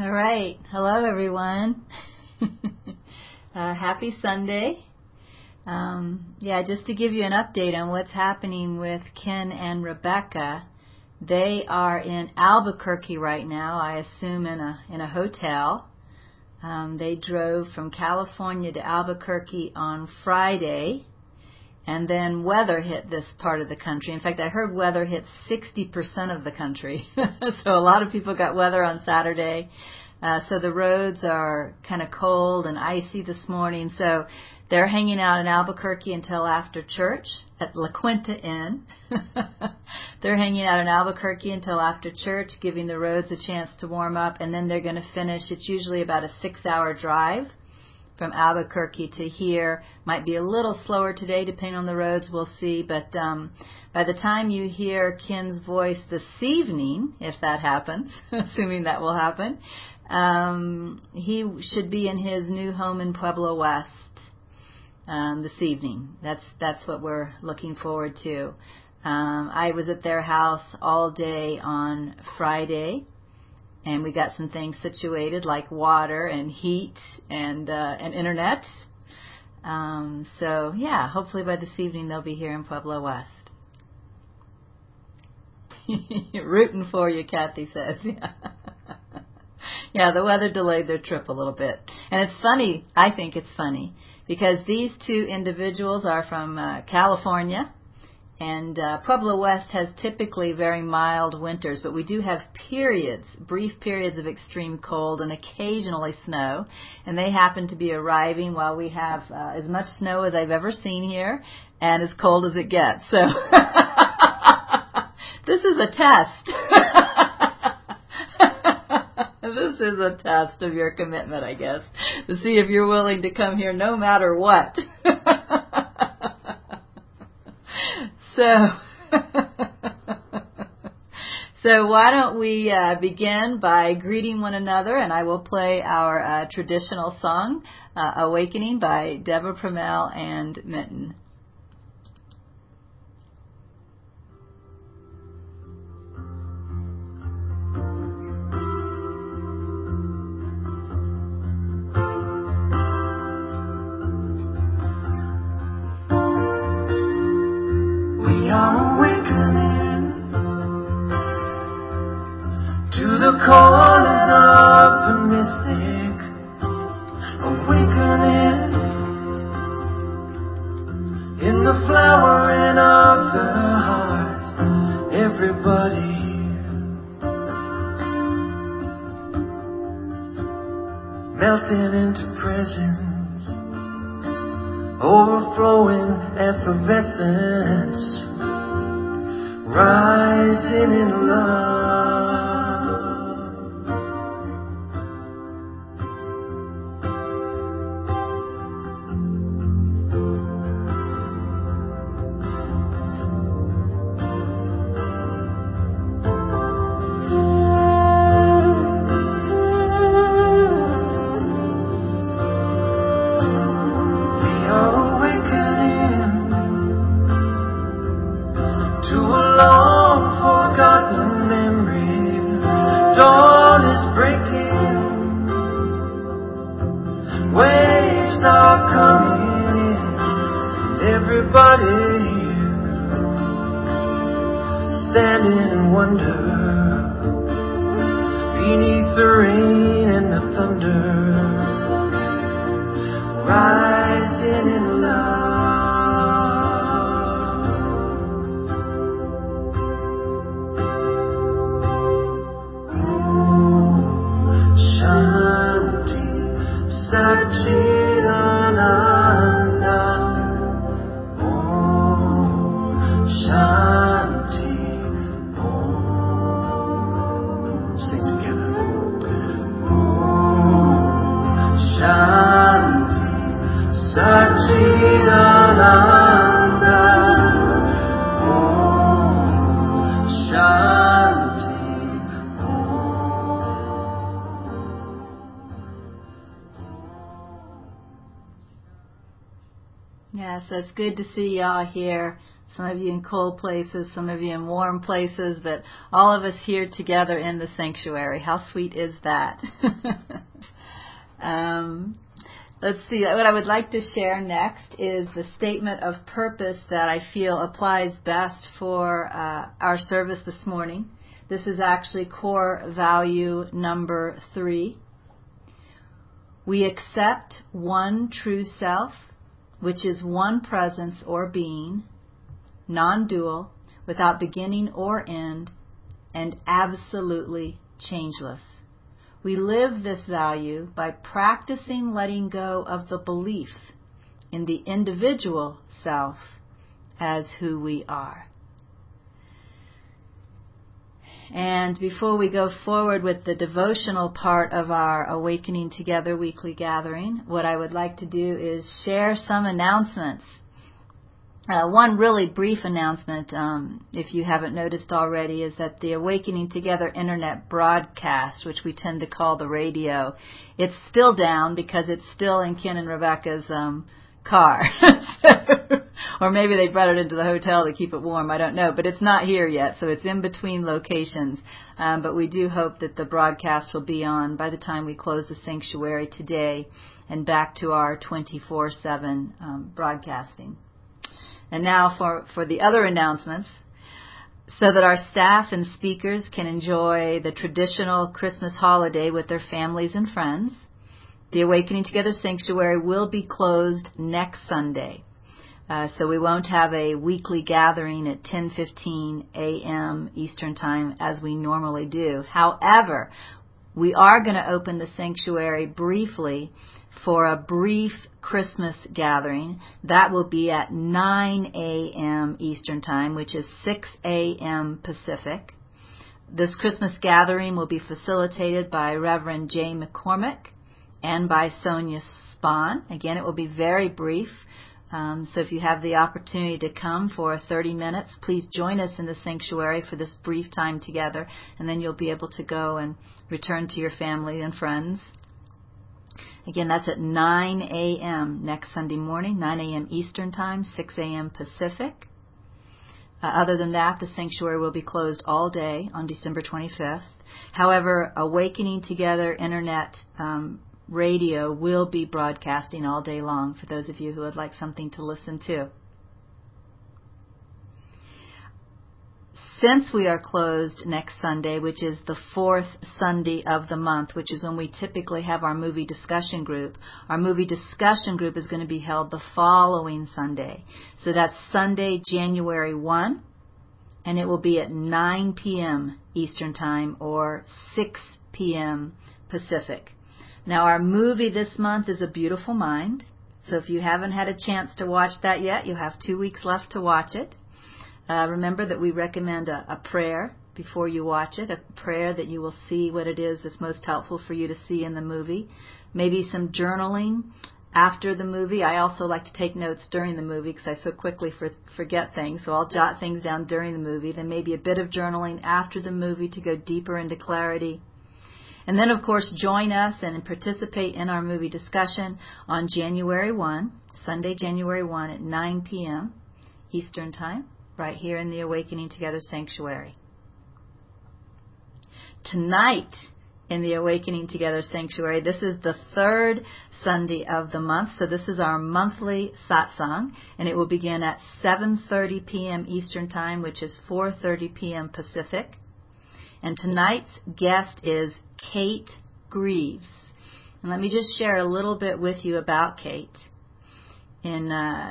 All right. Hello, everyone. Happy Sunday. Just to give you an update on what's happening with Ken and Rebecca, they are in Albuquerque right now, I assume in a hotel. They drove from California to Albuquerque on Friday, and then weather hit this part of the country. In fact, I heard weather hit 60% of the country. So a lot of people got weather on Saturday. So the roads are kind of cold and icy this morning. So they're hanging out in Albuquerque until after church at La Quinta Inn. They're hanging out in Albuquerque until after church, giving the roads a chance to warm up, and then they're going to finish. It's usually about a 6-hour drive from Albuquerque to here. Might be a little slower today depending on the roads, we'll see, but by the time you hear Ken's voice this evening, if that happens, assuming that will happen, he should be in his new home in Pueblo West this evening. That's what we're looking forward to. I was at their house all day on Friday, and we got some things situated like water and heat and internet. Hopefully by this evening they'll be here in Pueblo West. Rooting for you, Kathy says. Yeah, the weather delayed their trip a little bit. And it's funny, I think it's funny, because these two individuals are from California, and Pueblo West has typically very mild winters, but we do have brief periods of extreme cold and occasionally snow, and they happen to be arriving while we have as much snow as I've ever seen here and as cold as it gets. So this is a test. This is a test of your commitment, I guess, to see if you're willing to come here no matter what. So why don't we begin by greeting one another, and I will play our traditional song, Awakening by Deborah Pramell and Minton. We are awakening to the calling of the mystic, awakening in the flowering of the heart. Everybody here, melting into presence, overflowing effervescence, rising in love. We are awakening to a long-forgotten memory. Dawn is breaking, waves are coming, and everybody here standing in wonder beneath the rain and the thunder, rising in love. Shanti Satchidananda. Om Shanti Om. Sing together. Om Shanti Satchidananda. Om Shanti Yes, it's good to see y'all here. Some of you in cold places, some of you in warm places, but all of us here together in the sanctuary. How sweet is that? Let's see. What I would like to share next is the statement of purpose that I feel applies best for our service this morning. This is actually core value number 3. We accept one true self, which is one presence or being, non-dual, without beginning or end, and absolutely changeless. We live this value by practicing letting go of the belief in the individual self as who we are. And before we go forward with the devotional part of our Awakening Together weekly gathering, what I would like to do is share some announcements. One really brief announcement, if you haven't noticed already, is that the Awakening Together internet broadcast, which we tend to call the radio, it's still down because it's still in Ken and Rebecca's car. Or maybe they brought it into the hotel to keep it warm, I don't know. But it's not here yet, so it's in between locations. But we do hope that the broadcast will be on by the time we close the sanctuary today and back to our 24/7 broadcasting. And now for the other announcements, so that our staff and speakers can enjoy the traditional Christmas holiday with their families and friends, the Awakening Together Sanctuary will be closed next Sunday. So we won't have a weekly gathering at 10:15 a.m. Eastern Time as we normally do. However, we are going to open the sanctuary briefly for a brief Christmas gathering. That will be at 9 a.m. Eastern Time, which is 6 a.m. Pacific. This Christmas gathering will be facilitated by Reverend Jay McCormick and by Sonia Spahn. Again, it will be very brief. So if you have the opportunity to come for 30 minutes, please join us in the sanctuary for this brief time together, and then you'll be able to go and return to your family and friends. Again, that's at 9 a.m. next Sunday morning, 9 a.m. Eastern Time, 6 a.m. Pacific. Other than that, the sanctuary will be closed all day on December 25th. However, Awakening Together Internet radio will be broadcasting all day long for those of you who would like something to listen to. Since we are closed next Sunday, which is the 4th Sunday of the month, which is when we typically have our movie discussion group, our movie discussion group is going to be held the following Sunday. So that's Sunday, January 1, and it will be at 9 p.m. Eastern Time or 6 p.m. Pacific. Now, our movie this month is A Beautiful Mind. So if you haven't had a chance to watch that yet, you have 2 weeks left to watch it. Remember that we recommend a prayer before you watch it, a prayer that you will see what it is that's most helpful for you to see in the movie. Maybe some journaling after the movie. I also like to take notes during the movie because I so quickly forget things, so I'll jot things down during the movie. Then maybe a bit of journaling after the movie to go deeper into clarity. And then, of course, join us and participate in our movie discussion on January 1, Sunday, January 1 at 9 p.m. Eastern Time, right here in the Awakening Together Sanctuary. Tonight in the Awakening Together Sanctuary, this is the 3rd Sunday of the month, so this is our monthly satsang, and it will begin at 7:30 p.m. Eastern Time, which is 4:30 p.m. Pacific. And tonight's guest is Kate Greaves. And let me just share a little bit with you about Kate. In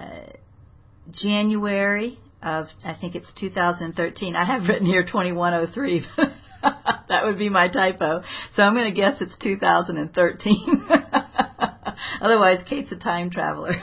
January of, I think it's 2013, I have written here 2103. That would be my typo. So I'm going to guess it's 2013. Otherwise, Kate's a time traveler.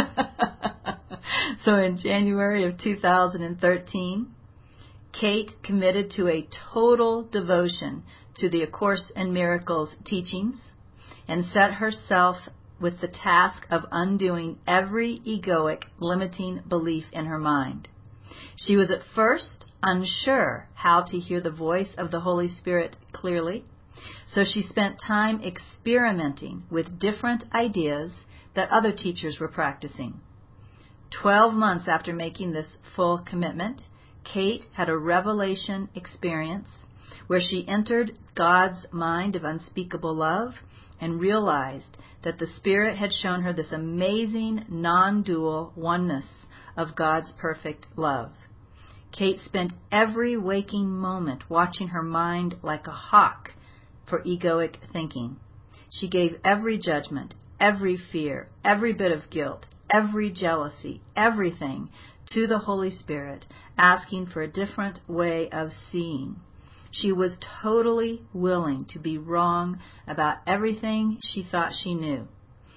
So in January of 2013, Kate committed to a total devotion to the A Course in Miracles teachings and set herself with the task of undoing every egoic, limiting belief in her mind. She was at first unsure how to hear the voice of the Holy Spirit clearly, so she spent time experimenting with different ideas that other teachers were practicing. 12 months after making this full commitment, Kate had a revelation experience where she entered God's mind of unspeakable love and realized that the Spirit had shown her this amazing non-dual oneness of God's perfect love. Kate spent every waking moment watching her mind like a hawk for egoic thinking. She gave every judgment, every fear, every bit of guilt, every jealousy, everything to the Holy Spirit, asking for a different way of seeing. She was totally willing to be wrong about everything she thought she knew.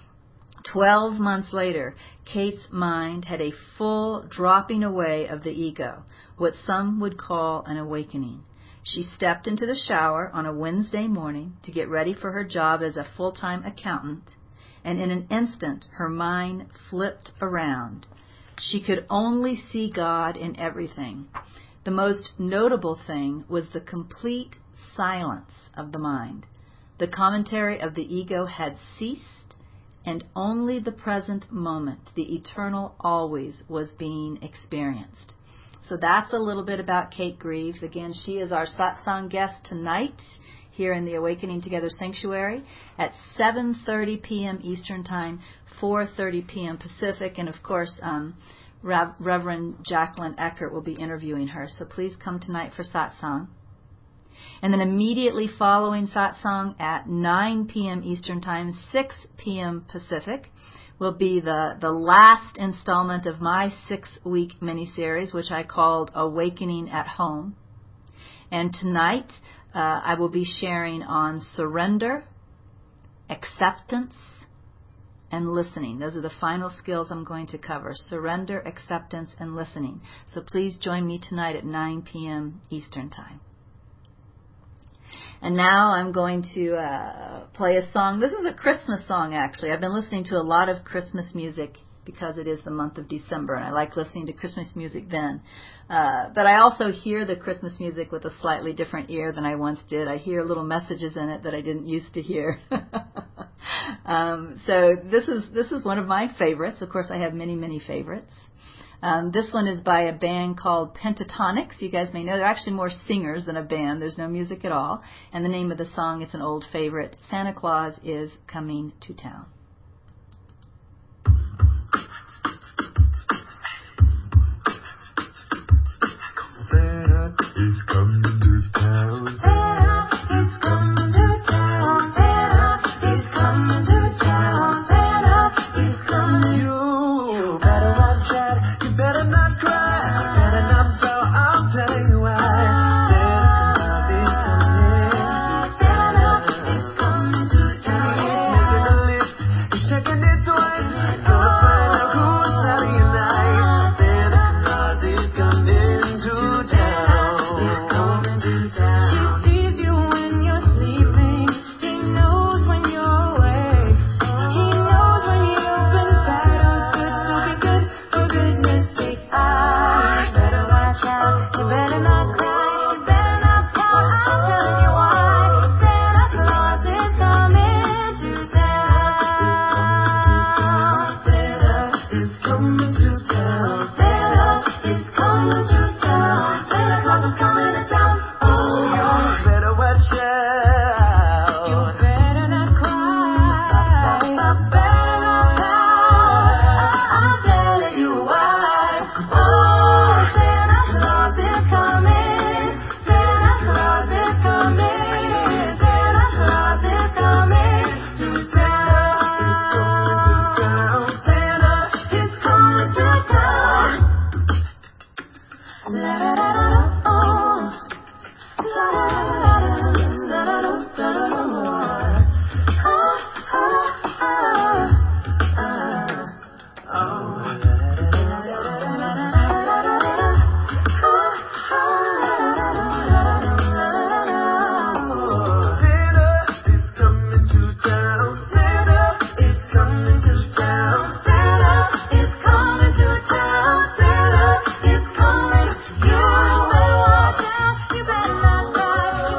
12 months later, Kate's mind had a full dropping away of the ego, what some would call an awakening. She stepped into the shower on a Wednesday morning to get ready for her job as a full-time accountant, and in an instant her mind flipped around. She could only see God in everything. The most notable thing was the complete silence of the mind. The commentary of the ego had ceased, and only the present moment, the eternal always, was being experienced. So that's a little bit about Kate Greaves. Again, she is our satsang guest tonight here in the Awakening Together Sanctuary at 7:30 p.m. Eastern Time, 4:30 p.m. Pacific, and of course, Reverend Jacqueline Eckert will be interviewing her. So please come tonight for satsang. And then immediately following satsang at 9 p.m. Eastern Time, 6 p.m. Pacific, will be the last installment of my 6-week miniseries, which I called Awakening at Home. And tonight, I will be sharing on surrender, acceptance, and listening. Those are the final skills I'm going to cover: surrender, acceptance, and listening. So please join me tonight at 9 p.m. Eastern Time. And now I'm going to play a song. This is a Christmas song, actually. I've been listening to a lot of Christmas music because it is the month of December, and I like listening to Christmas music then. But I also hear the Christmas music with a slightly different ear than I once did. I hear little messages in it that I didn't used to hear. So this is one of my favorites. Of course, I have many, many favorites. This one is by a band called Pentatonix. You guys may know they're actually more singers than a band. There's no music at all. And the name of the song, it's an old favorite, Santa Claus is Coming to Town. Santa is coming to town. Santa is coming to town. Santa is coming to town. Santa is coming. You better watch out. You better not cry. You better not tell. I'll tell you why. Santa is coming to town. He's making a list. He's checking it twice. Gonna find out who's naughty and nice. Santa Claus is coming to town. He's coming to town. He sees you when you're sleeping. He knows when you're awake. He knows when you've been bad or good. So be good for goodness sake. You better watch out. You better not cry. You better not pout. I'm telling you why. Santa Claus is coming to town. Santa is coming to town. Santa is coming to town. Santa Claus is coming to town. Oh, you better watch out. You better not cry. You better not pout. I'm telling you why. Oh, Santa Claus is coming. Santa Claus is coming. Santa Claus is coming to town. Santa is coming to town. La da da da da, oh. La da da da da da da da da da. Ah ah ah ah. Oh. La da da da da da da da da da da. Ah ah. Santa is coming to town. Santa is coming to town. Santa is coming to town. Santa is coming. You better watch out. You better not cry. You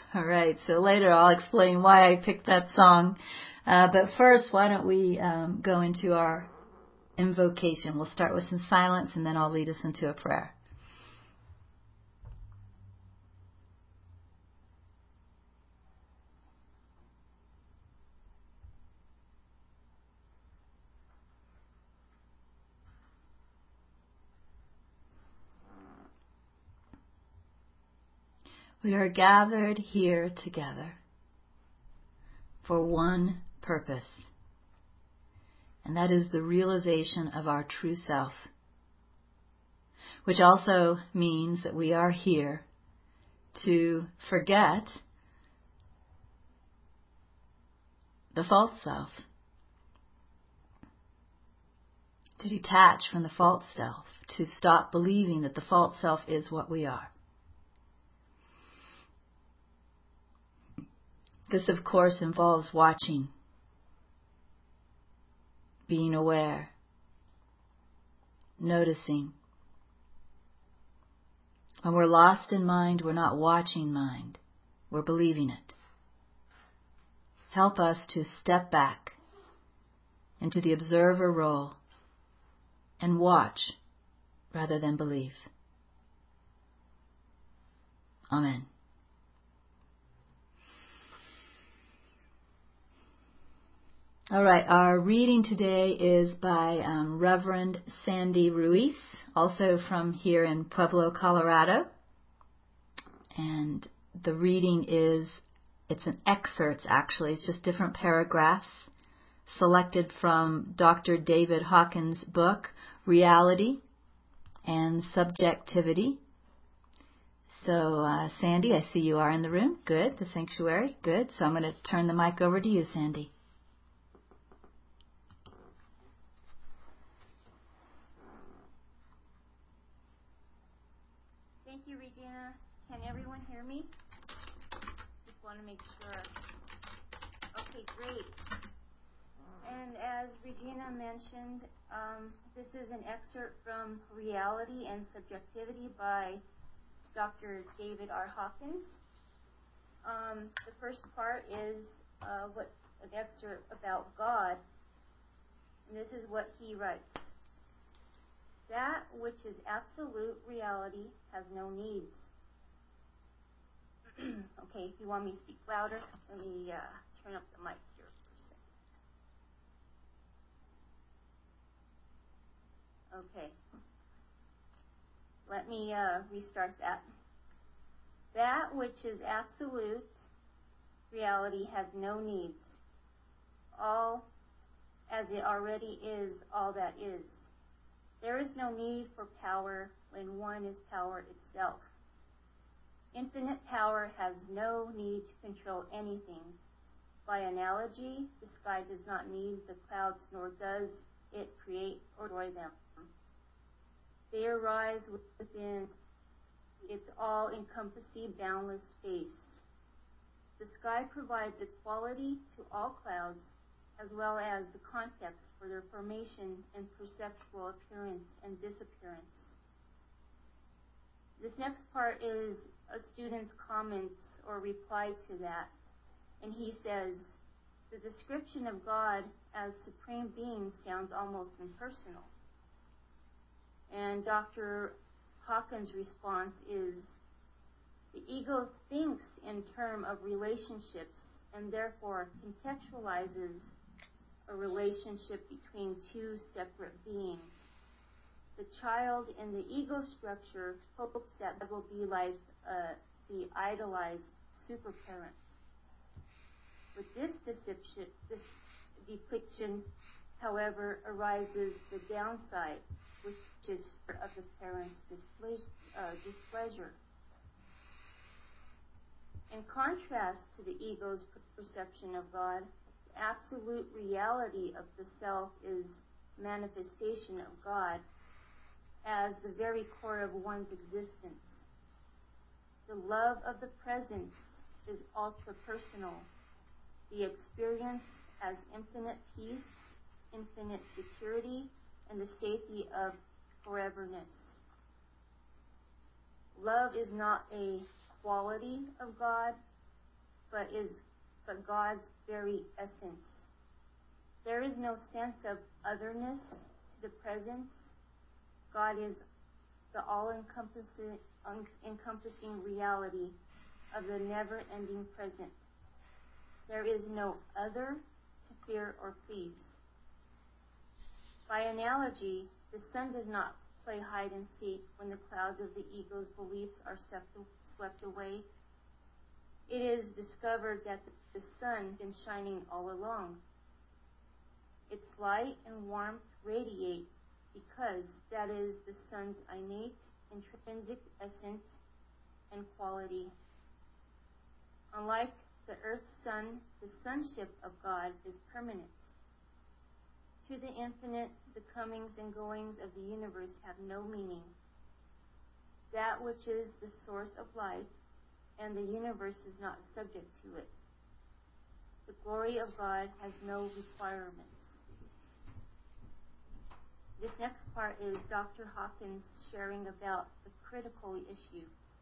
All right, so later I'll explain why I picked that song. But first, why don't we go into our invocation. We'll start with some silence, and then I'll lead us into a prayer. We are gathered here together for one purpose, and that is the realization of our true self, which also means that we are here to forget the false self, to detach from the false self, to stop believing that the false self is what we are. This, of course, involves watching, being aware, noticing. When we're lost in mind, we're not watching mind, we're believing it. Help us to step back into the observer role and watch rather than believe. Amen. All right, our reading today is by Reverend Sandy Ruiz, also from here in Pueblo, Colorado. And the reading it's an excerpt actually, it's just different paragraphs selected from Dr. David Hawkins' book, Reality and Subjectivity. So, Sandy, I see you are in the room. Good, the sanctuary. Good. So I'm going to turn the mic over to you, Sandy. Thank you, Regina. Can everyone hear me? Just want to make sure. Okay, great. And as Regina mentioned, this is an excerpt from Reality and Subjectivity by Dr. David R. Hawkins. The first part is an excerpt about God, and this is what he writes. That which is absolute reality has no needs. Okay, if you want me to speak louder, let me turn up the mic here for a second. Okay. Let me restart that. That which is absolute reality has no needs. All as it already is all that is. There is no need for power when one is power itself. Infinite power has no need to control anything. By analogy, the sky does not need the clouds, nor does it create or destroy them. They arise within its all-encompassing, boundless space. The sky provides equality to all clouds, as well as the context for their formation and perceptual appearance and disappearance. This next part is a student's comments or reply to that, and he says, the description of God as supreme being sounds almost impersonal. And Dr. Hawkins' response is, the ego thinks in terms of relationships and therefore contextualizes a relationship between two separate beings. The child in the ego structure hopes that will be like the idolized super parent. With this depiction, however, arises the downside, which is of the parent's displeasure. In contrast to the ego's perception of God, the absolute reality of the self is manifestation of God as the very core of one's existence. The love of the presence is ultra-personal. The experience as infinite peace, infinite security, and the safety of foreverness. Love is not a quality of God, but God's very essence. There is no sense of otherness to the presence. God is the all-encompassing reality of the never-ending present. There is no other to fear or please. By analogy, the sun does not play hide and seek when the clouds of the ego's beliefs are swept away. It is discovered that the sun has been shining all along. Its light and warmth radiate because that is the sun's innate, intrinsic essence and quality. Unlike the earth's sun, the sonship of God is permanent. To the infinite, the comings and goings of the universe have no meaning. That which is the source of life and the universe is not subject to it. The glory of God has no requirements. This next part is Dr. Hawkins sharing about the critical issue.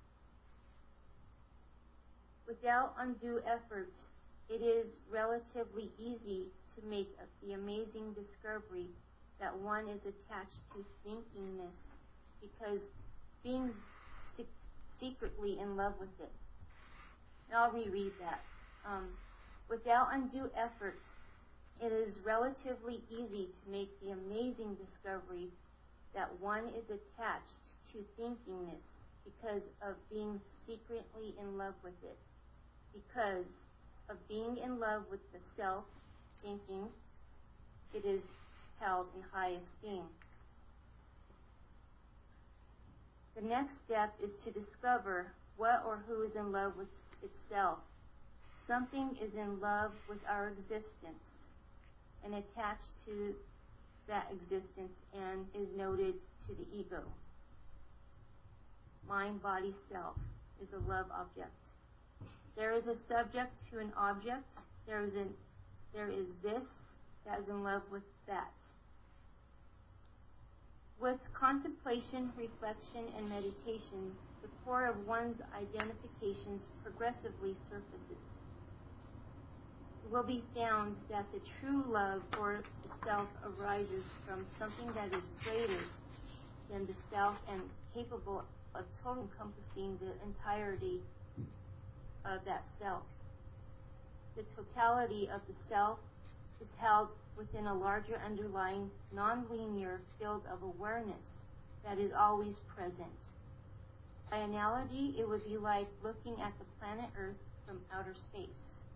Without undue effort, it is relatively easy to make the amazing discovery that one is attached to thinkingness because being secretly in love with it. And I'll reread that. Without undue effort, it is relatively easy to make the amazing discovery that one is attached to thinkingness because of being secretly in love with it. Because of being in love with the self, thinking, it is held in high esteem. The next step is to discover what or who is in love with itself. Something is in love with our existence and attached to that existence and is noted to the ego. Mind, body, self is a love object. There is a subject to an object. There is this that is in love with that. With contemplation, reflection, and meditation, the core of one's identifications progressively surfaces. It will be found that the true love for the self arises from something that is greater than the self and capable of totally encompassing the entirety of that self. The totality of the self is held within a larger underlying non-linear field of awareness that is always present. By analogy, it would be like looking at the planet Earth from outer space.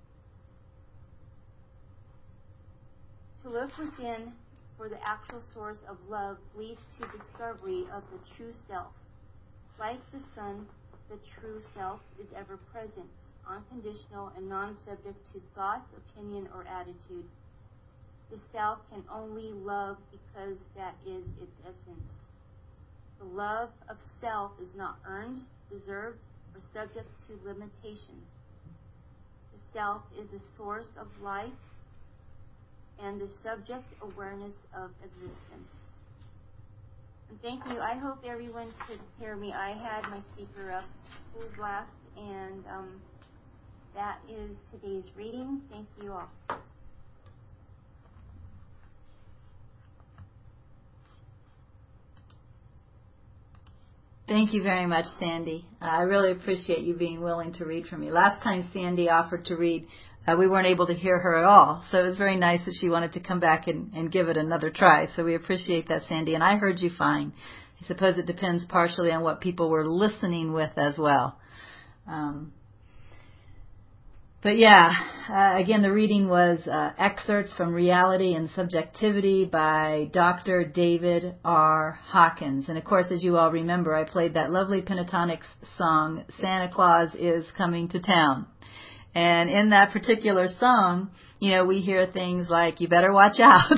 To look within for the actual source of love leads to discovery of the true self. Like the sun, the true self is ever present, unconditional and non-subject to thought, opinion, or attitude. The self can only love because that is its essence. The love of self is not earned, deserved, or subject to limitation. The self is the source of life and the subject awareness of existence. And thank you. I hope everyone could hear me. I had my speaker up full blast, and that is today's reading. Thank you all. Thank you very much, Sandy. I really appreciate you being willing to read for me. Last time Sandy offered to read, we weren't able to hear her at all. So it was very nice that she wanted to come back and give it another try. So we appreciate that, Sandy. And I heard you fine. I suppose it depends partially on what people were listening with as well. But yeah, again, the reading was excerpts from Reality and Subjectivity by Dr. David R. Hawkins. And of course, as you all remember, I played that lovely Pentatonics song, Santa Claus is Coming to Town. And in that particular song, you know, we hear things like, you better watch out.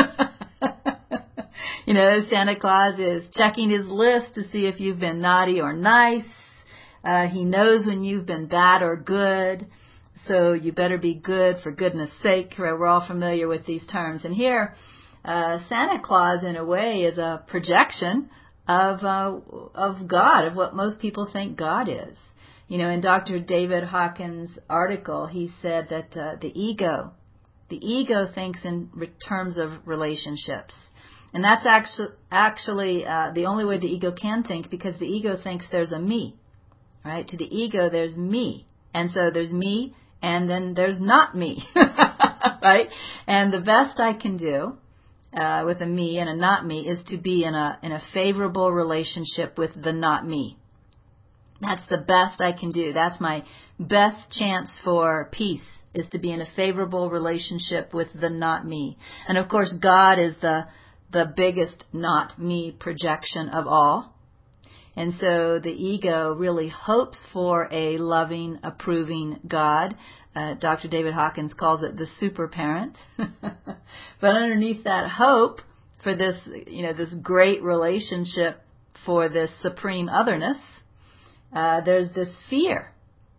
You know, Santa Claus is checking his list to see if you've been naughty or nice. He knows when you've been bad or good. So you better be good for goodness sake. We're all familiar with these terms. And here, Santa Claus, in a way, is a projection of God, of what most people think God is. In Dr. David Hawkins' article, he said that the ego thinks in terms of relationships. And that's actually the only way the ego can think, because the ego thinks there's a me, right? To the ego, there's me. And so there's me, and then there's not me, right? And the best I can do with a me and a not me is to be in a favorable relationship with the not me. That's the best I can do. That's my best chance for peace, is to be in a favorable relationship with the not me. And of course, God is the biggest not me projection of all. And so the ego really hopes for a loving, approving God. Dr. David Hawkins calls it the super parent. But underneath that hope for this, this great relationship, for this supreme otherness, there's this fear.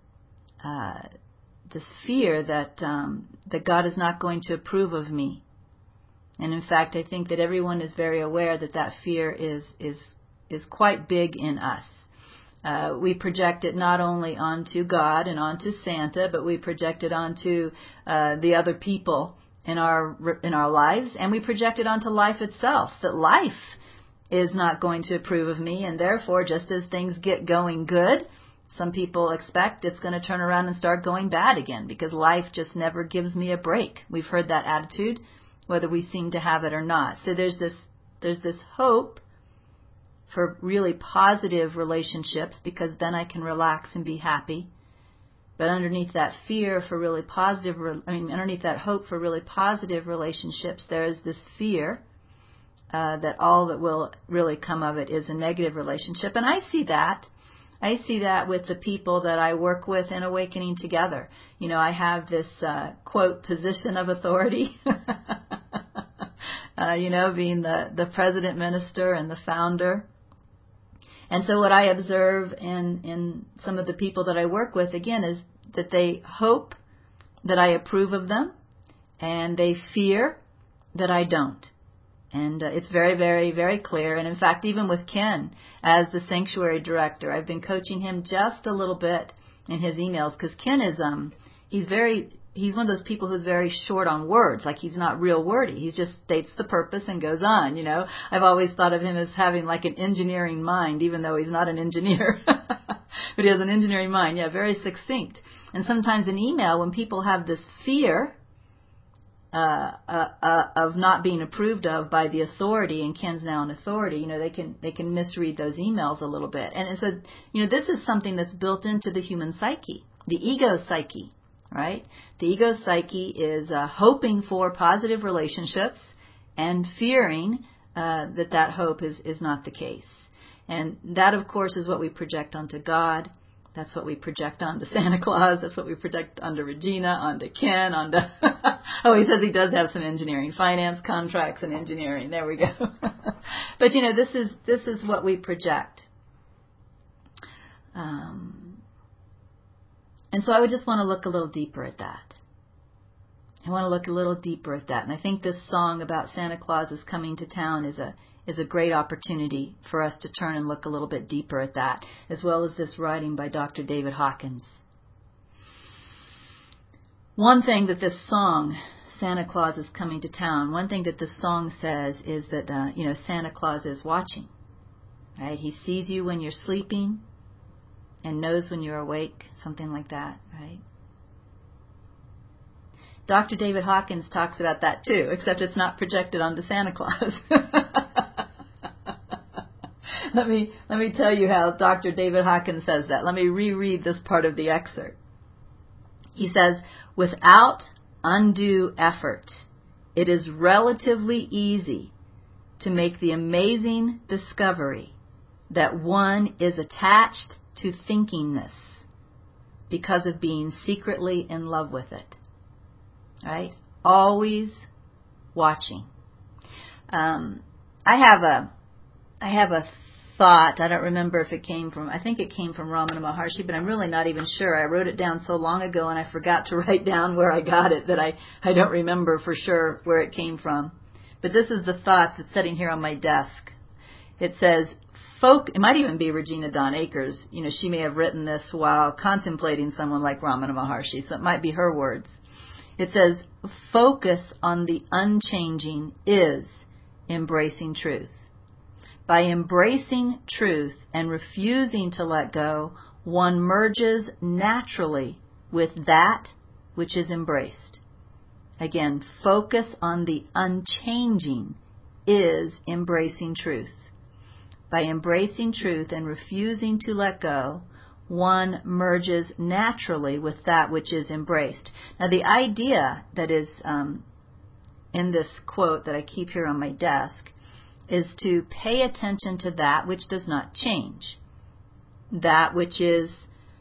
This fear that God is not going to approve of me. And in fact, I think that everyone is very aware that fear is quite big in us. We project it not only onto God and onto Santa, but we project it onto the other people in our lives, and we project it onto life itself. That life is not going to approve of me, and therefore, just as things get going good, some people expect it's going to turn around and start going bad again, because life just never gives me a break. We've heard that attitude, whether we seem to have it or not. So there's this hope for really positive relationships, because then I can relax and be happy. But underneath that fear for really positive, underneath that hope for really positive relationships, there is this fear that all that will really come of it is a negative relationship. And I see that. I see that with the people that I work with in Awakening Together. I have this, quote, position of authority, being the president minister and the founder. And so what I observe in some of the people that I work with, again, is that they hope that I approve of them, and they fear that I don't. And it's very, very, very clear. And in fact, even with Ken as the sanctuary director, I've been coaching him just a little bit in his emails, because Ken is he's one of those people who's very short on words. Like, he's not real wordy. He just states the purpose and goes on. I've always thought of him as having like an engineering mind, even though he's not an engineer. But he has an engineering mind. Yeah, very succinct. And sometimes in email, when people have this fear of not being approved of by the authority, and Ken's now an authority, they can misread those emails a little bit. And so, this is something that's built into the human psyche, the ego psyche, right? The ego psyche is hoping for positive relationships and fearing that hope is not the case. And that, of course, is what we project onto God. That's what we project onto Santa Claus. That's what we project onto Regina, onto Ken, onto... Oh, he says he does have some engineering, finance, contracts, and engineering. There we go. But, this is what we project. And so I would just want to look a little deeper at that. I want to look a little deeper at that. And I think this song about Santa Claus is coming to town is a great opportunity for us to turn and look a little bit deeper at that, as well as this writing by Dr. David Hawkins. One thing that this song, Santa Claus is Coming to Town, one thing that this song says is that, Santa Claus is watching, right? He sees you when you're sleeping and knows when you're awake, something like that, right? Dr. David Hawkins talks about that too, except it's not projected onto Santa Claus. Let me tell you how Dr. David Hawkins says that. Let me reread this part of the excerpt. He says, without undue effort, it is relatively easy to make the amazing discovery that one is attached to thinkingness because of being secretly in love with it. Right? Always watching. I have a thought. I don't remember if it came from, I think it came from Ramana Maharshi, but I'm really not even sure. I wrote it down so long ago and I forgot to write down where I got it that I don't remember for sure where it came from. But this is the thought that's sitting here on my desk. It says, it might even be Regina Dawn Akers. She may have written this while contemplating someone like Ramana Maharshi, so it might be her words. It says, focus on the unchanging is embracing truth. By embracing truth and refusing to let go, one merges naturally with that which is embraced. Again, focus on the unchanging is embracing truth. By embracing truth and refusing to let go, one merges naturally with that which is embraced. Now, the idea that is in this quote that I keep here on my desk is to pay attention to that which does not change, that which is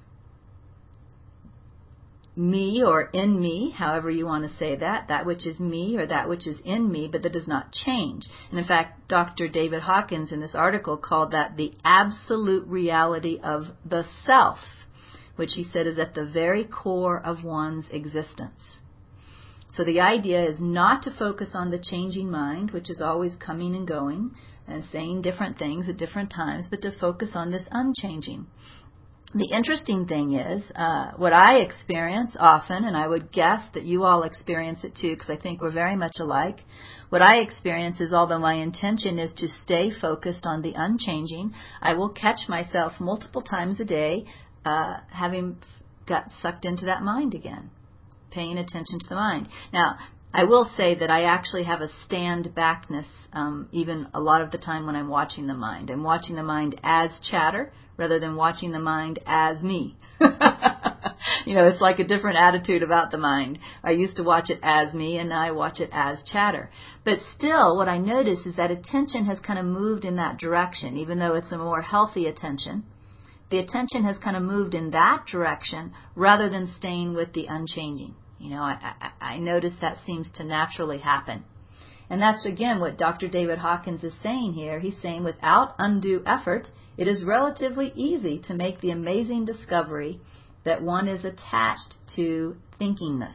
me or in me, however you want to say that which is me or that which is in me, but that does not change. And in fact, Dr. David Hawkins in this article called that the absolute reality of the self, which he said is at the very core of one's existence. So the idea is not to focus on the changing mind, which is always coming and going and saying different things at different times, but to focus on this unchanging. The interesting thing is, what I experience often, and I would guess that you all experience it too, because I think we're very much alike, what I experience is, although my intention is to stay focused on the unchanging, I will catch myself multiple times a day having got sucked into that mind again, paying attention to the mind. Now, I will say that I actually have a stand-backness even a lot of the time when I'm watching the mind. I'm watching the mind as chatter rather than watching the mind as me. It's like a different attitude about the mind. I used to watch it as me, and now I watch it as chatter. But still, what I notice is that attention has kind of moved in that direction, even though it's a more healthy attention. The attention has kind of moved in that direction rather than staying with the unchanging. I notice that seems to naturally happen. And that's, again, what Dr. David Hawkins is saying here. He's saying without undue effort, it is relatively easy to make the amazing discovery that one is attached to thinkingness.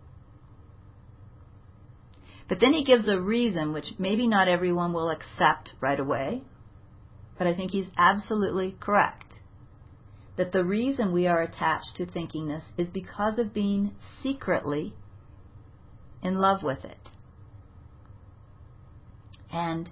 But then he gives a reason, which maybe not everyone will accept right away, but I think he's absolutely correct, that the reason we are attached to thinkingness is because of being secretly in love with it. And,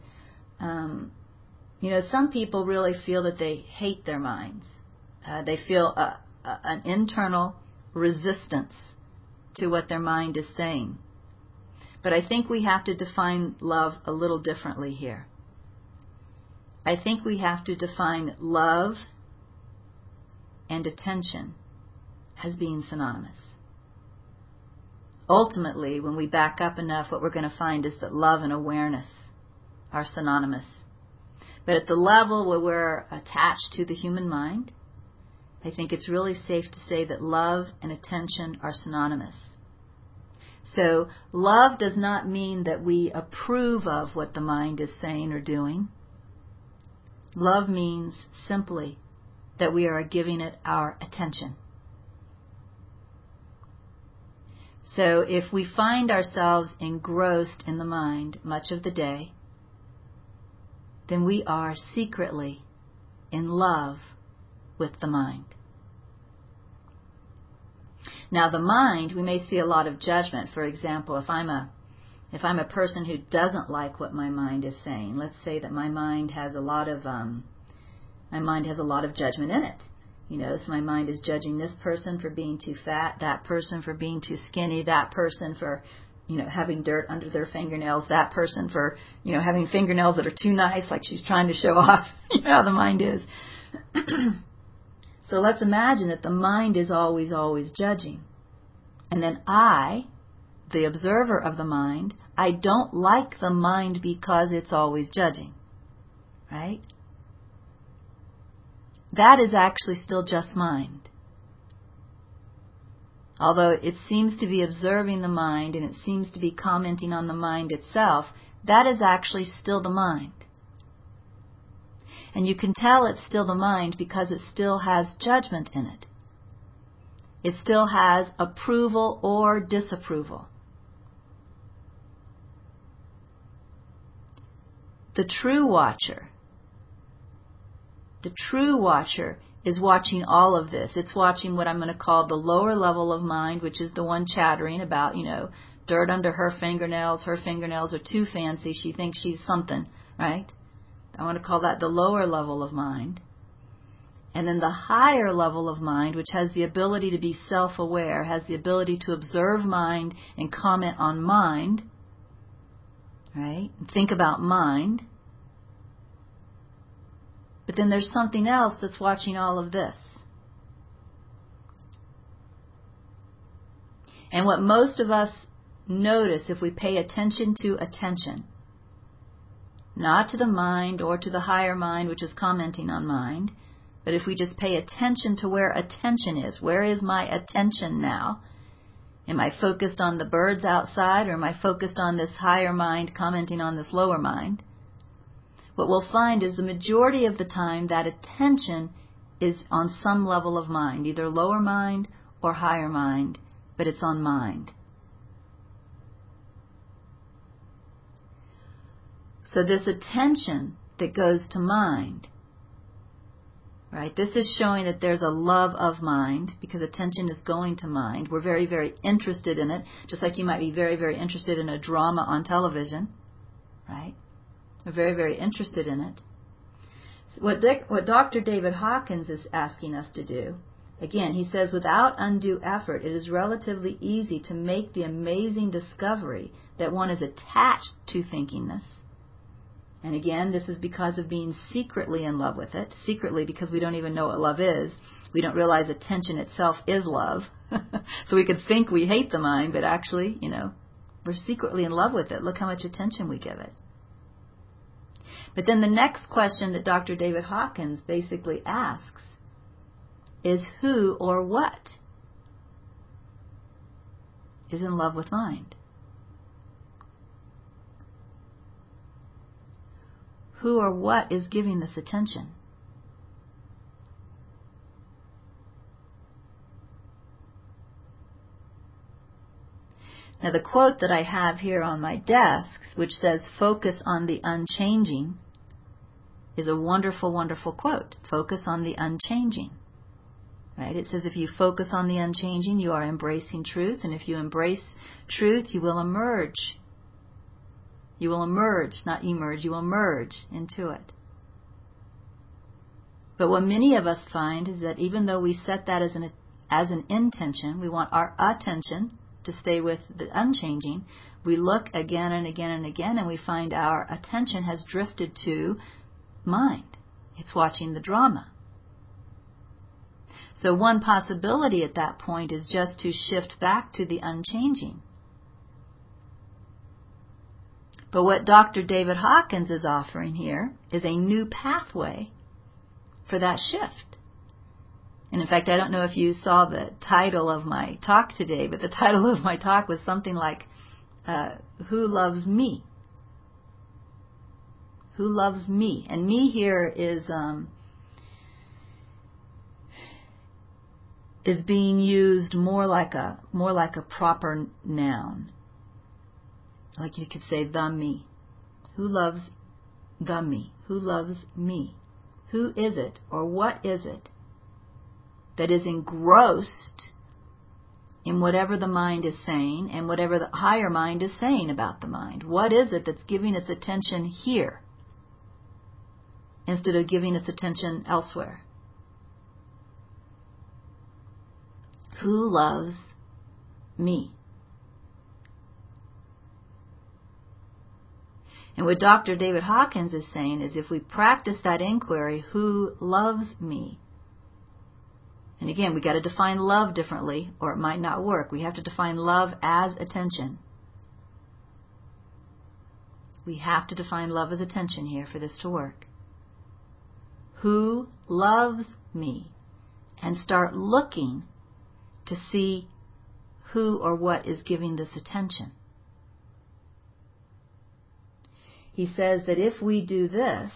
some people really feel that they hate their minds. They feel an internal resistance to what their mind is saying. But I think we have to define love a little differently here. I think we have to define love and attention as being synonymous. Ultimately, when we back up enough, what we're going to find is that love and awareness are synonymous. But at the level where we're attached to the human mind, I think it's really safe to say that love and attention are synonymous. So love does not mean that we approve of what the mind is saying or doing. Love means simply that we are giving it our attention. So if we find ourselves engrossed in the mind much of the day, then we are secretly in love with the mind. Now the mind, we may see a lot of judgment. For example, if I'm a person who doesn't like what my mind is saying, let's say that my mind has a lot of judgment in it. So my mind is judging this person for being too fat, that person for being too skinny, that person for, having dirt under their fingernails, that person for, having fingernails that are too nice, like she's trying to show off. How the mind is. So let's imagine that the mind is always, always judging. And then I, the observer of the mind, I don't like the mind because it's always judging. Right? That is actually still just mind. Although it seems to be observing the mind and it seems to be commenting on the mind itself, that is actually still the mind. And you can tell it's still the mind because it still has judgment in it. It still has approval or disapproval. The true watcher The true watcher is watching all of this. It's watching what I'm going to call the lower level of mind, which is the one chattering about, dirt under her fingernails are too fancy, she thinks she's something, right? I want to call that the lower level of mind. And then the higher level of mind, which has the ability to be self-aware, has the ability to observe mind and comment on mind, right? And think about mind. But then there's something else that's watching all of this. And what most of us notice if we pay attention to attention, not to the mind or to the higher mind, which is commenting on mind, but if we just pay attention to where attention is, where is my attention now? Am I focused on the birds outside, or am I focused on this higher mind commenting on this lower mind? What we'll find is the majority of the time that attention is on some level of mind, either lower mind or higher mind, but it's on mind. So this attention that goes to mind, right? This is showing that there's a love of mind because attention is going to mind. We're very, very interested in it, just like you might be very, very interested in a drama on television, right? We're very, very interested in it. So what Dr. David Hawkins is asking us to do, again, he says, without undue effort, it is relatively easy to make the amazing discovery that one is attached to thinking this. And again, this is because of being secretly in love with it. Secretly, because we don't even know what love is. We don't realize attention itself is love. So we could think we hate the mind, but actually, we're secretly in love with it. Look how much attention we give it. But then the next question that Dr. David Hawkins basically asks is who or what is in love with mind? Who or what is giving this attention? Now the quote that I have here on my desk, which says, "Focus on the unchanging," is a wonderful, wonderful quote. Focus on the unchanging. Right? It says if you focus on the unchanging, you are embracing truth, and if you embrace truth, you will emerge. You will emerge, not emerge, you will merge into it. But what many of us find is that even though we set that as an intention, we want our attention to stay with the unchanging, we look again and again and again, and we find our attention has drifted to mind. It's watching the drama. So one possibility at that point is just to shift back to the unchanging. But what Dr. David Hawkins is offering here is a new pathway for that shift. And in fact, I don't know if you saw the title of my talk today, but the title of my talk was something like, Who Loves Me? Who loves me? And me here is being used more like a proper noun. Like you could say the me. Who loves the me? Who loves me? Who is it or what is it that is engrossed in whatever the mind is saying and whatever the higher mind is saying about the mind? What is it that's giving its attention here instead of giving its attention elsewhere? Who loves me? And what Dr. David Hawkins is saying is if we practice that inquiry, who loves me? And again, we got to define love differently or it might not work. We have to define love as attention. We have to define love as attention here for this to work. Who loves me? And start looking to see who or what is giving this attention. He says that if we do this,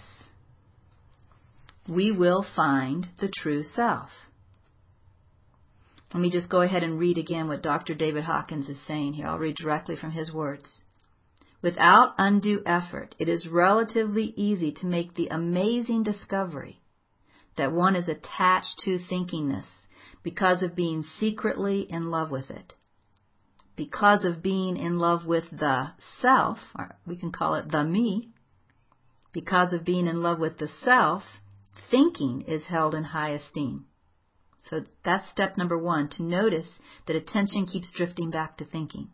we will find the true self. Let me just go ahead and read again what Dr. David Hawkins is saying here. I'll read directly from his words. Without undue effort, it is relatively easy to make the amazing discovery that one is attached to thinkingness because of being secretly in love with it. Because of being in love with the self, or we can call it the me, because of being in love with the self, thinking is held in high esteem. So that's step number 1, to notice that attention keeps drifting back to thinking.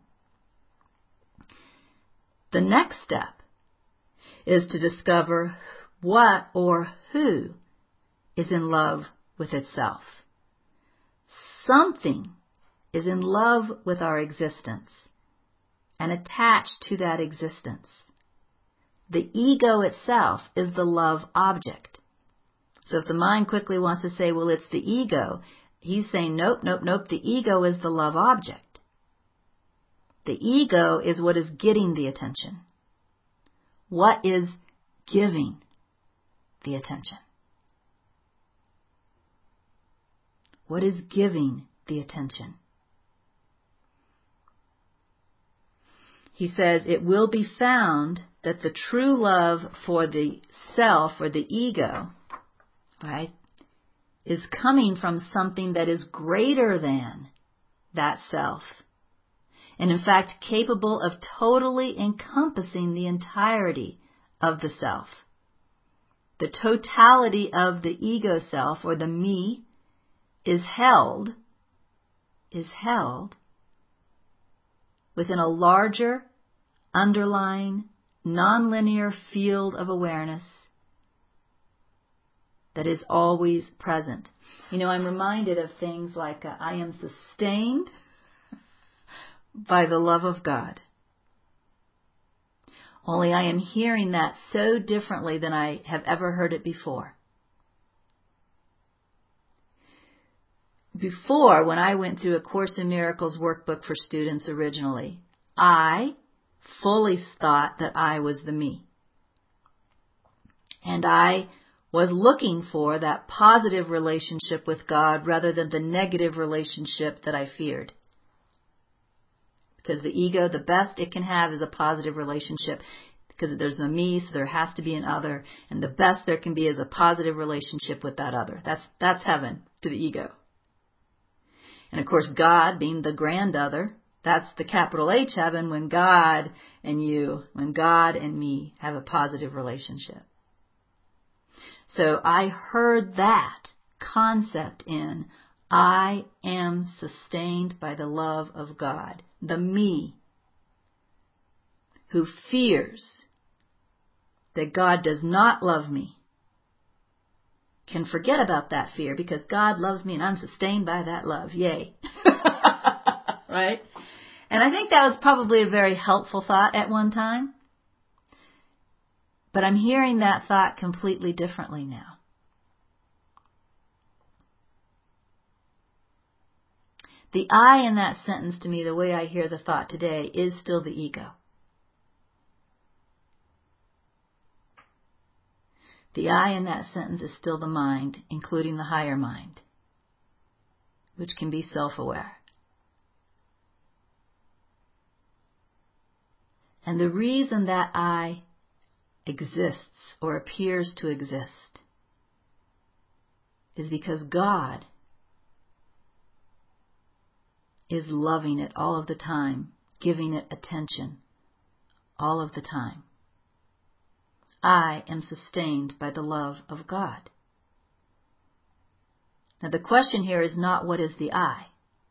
The next step is to discover what or who is in love with itself. Something is in love with our existence and attached to that existence. The ego itself is the love object. So if the mind quickly wants to say, well, it's the ego, he's saying, nope. The ego is the love object. The ego is what is getting the attention. What is giving the attention? What is giving the attention? He says, it will be found that the true love for the self or the ego, right, is coming from something that is greater than that self. And in fact, capable of totally encompassing the entirety of the self. The totality of the ego self or the me is held within a larger, underlying, nonlinear field of awareness that is always present. You know, I'm reminded of things like I am sustained by the love of God. Only I am hearing that so differently than I have ever heard it before. Before, when I went through a Course in Miracles workbook for students originally, I fully thought that I was the me. And I was looking for that positive relationship with God rather than the negative relationship that I feared. Because the ego, the best it can have is a positive relationship. Because there's a me, so there has to be an other. And the best there can be is a positive relationship with that other. That's heaven to the ego. And of course, God being the grand other, that's the capital H heaven when God and you, when God and me have a positive relationship. So I heard that concept in, I am sustained by the love of God. The me who fears that God does not love me can forget about that fear because God loves me and I'm sustained by that love. Yay. Right? And I think that was probably a very helpful thought at one time. But I'm hearing that thought completely differently now. The I in that sentence, to me, the way I hear the thought today, is still the ego. The I in that sentence is still the mind, including the higher mind, which can be self-aware. And the reason that I exists or appears to exist is because God is loving it all of the time, giving it attention all of the time. I am sustained by the love of God. Now the question here is not what is the I.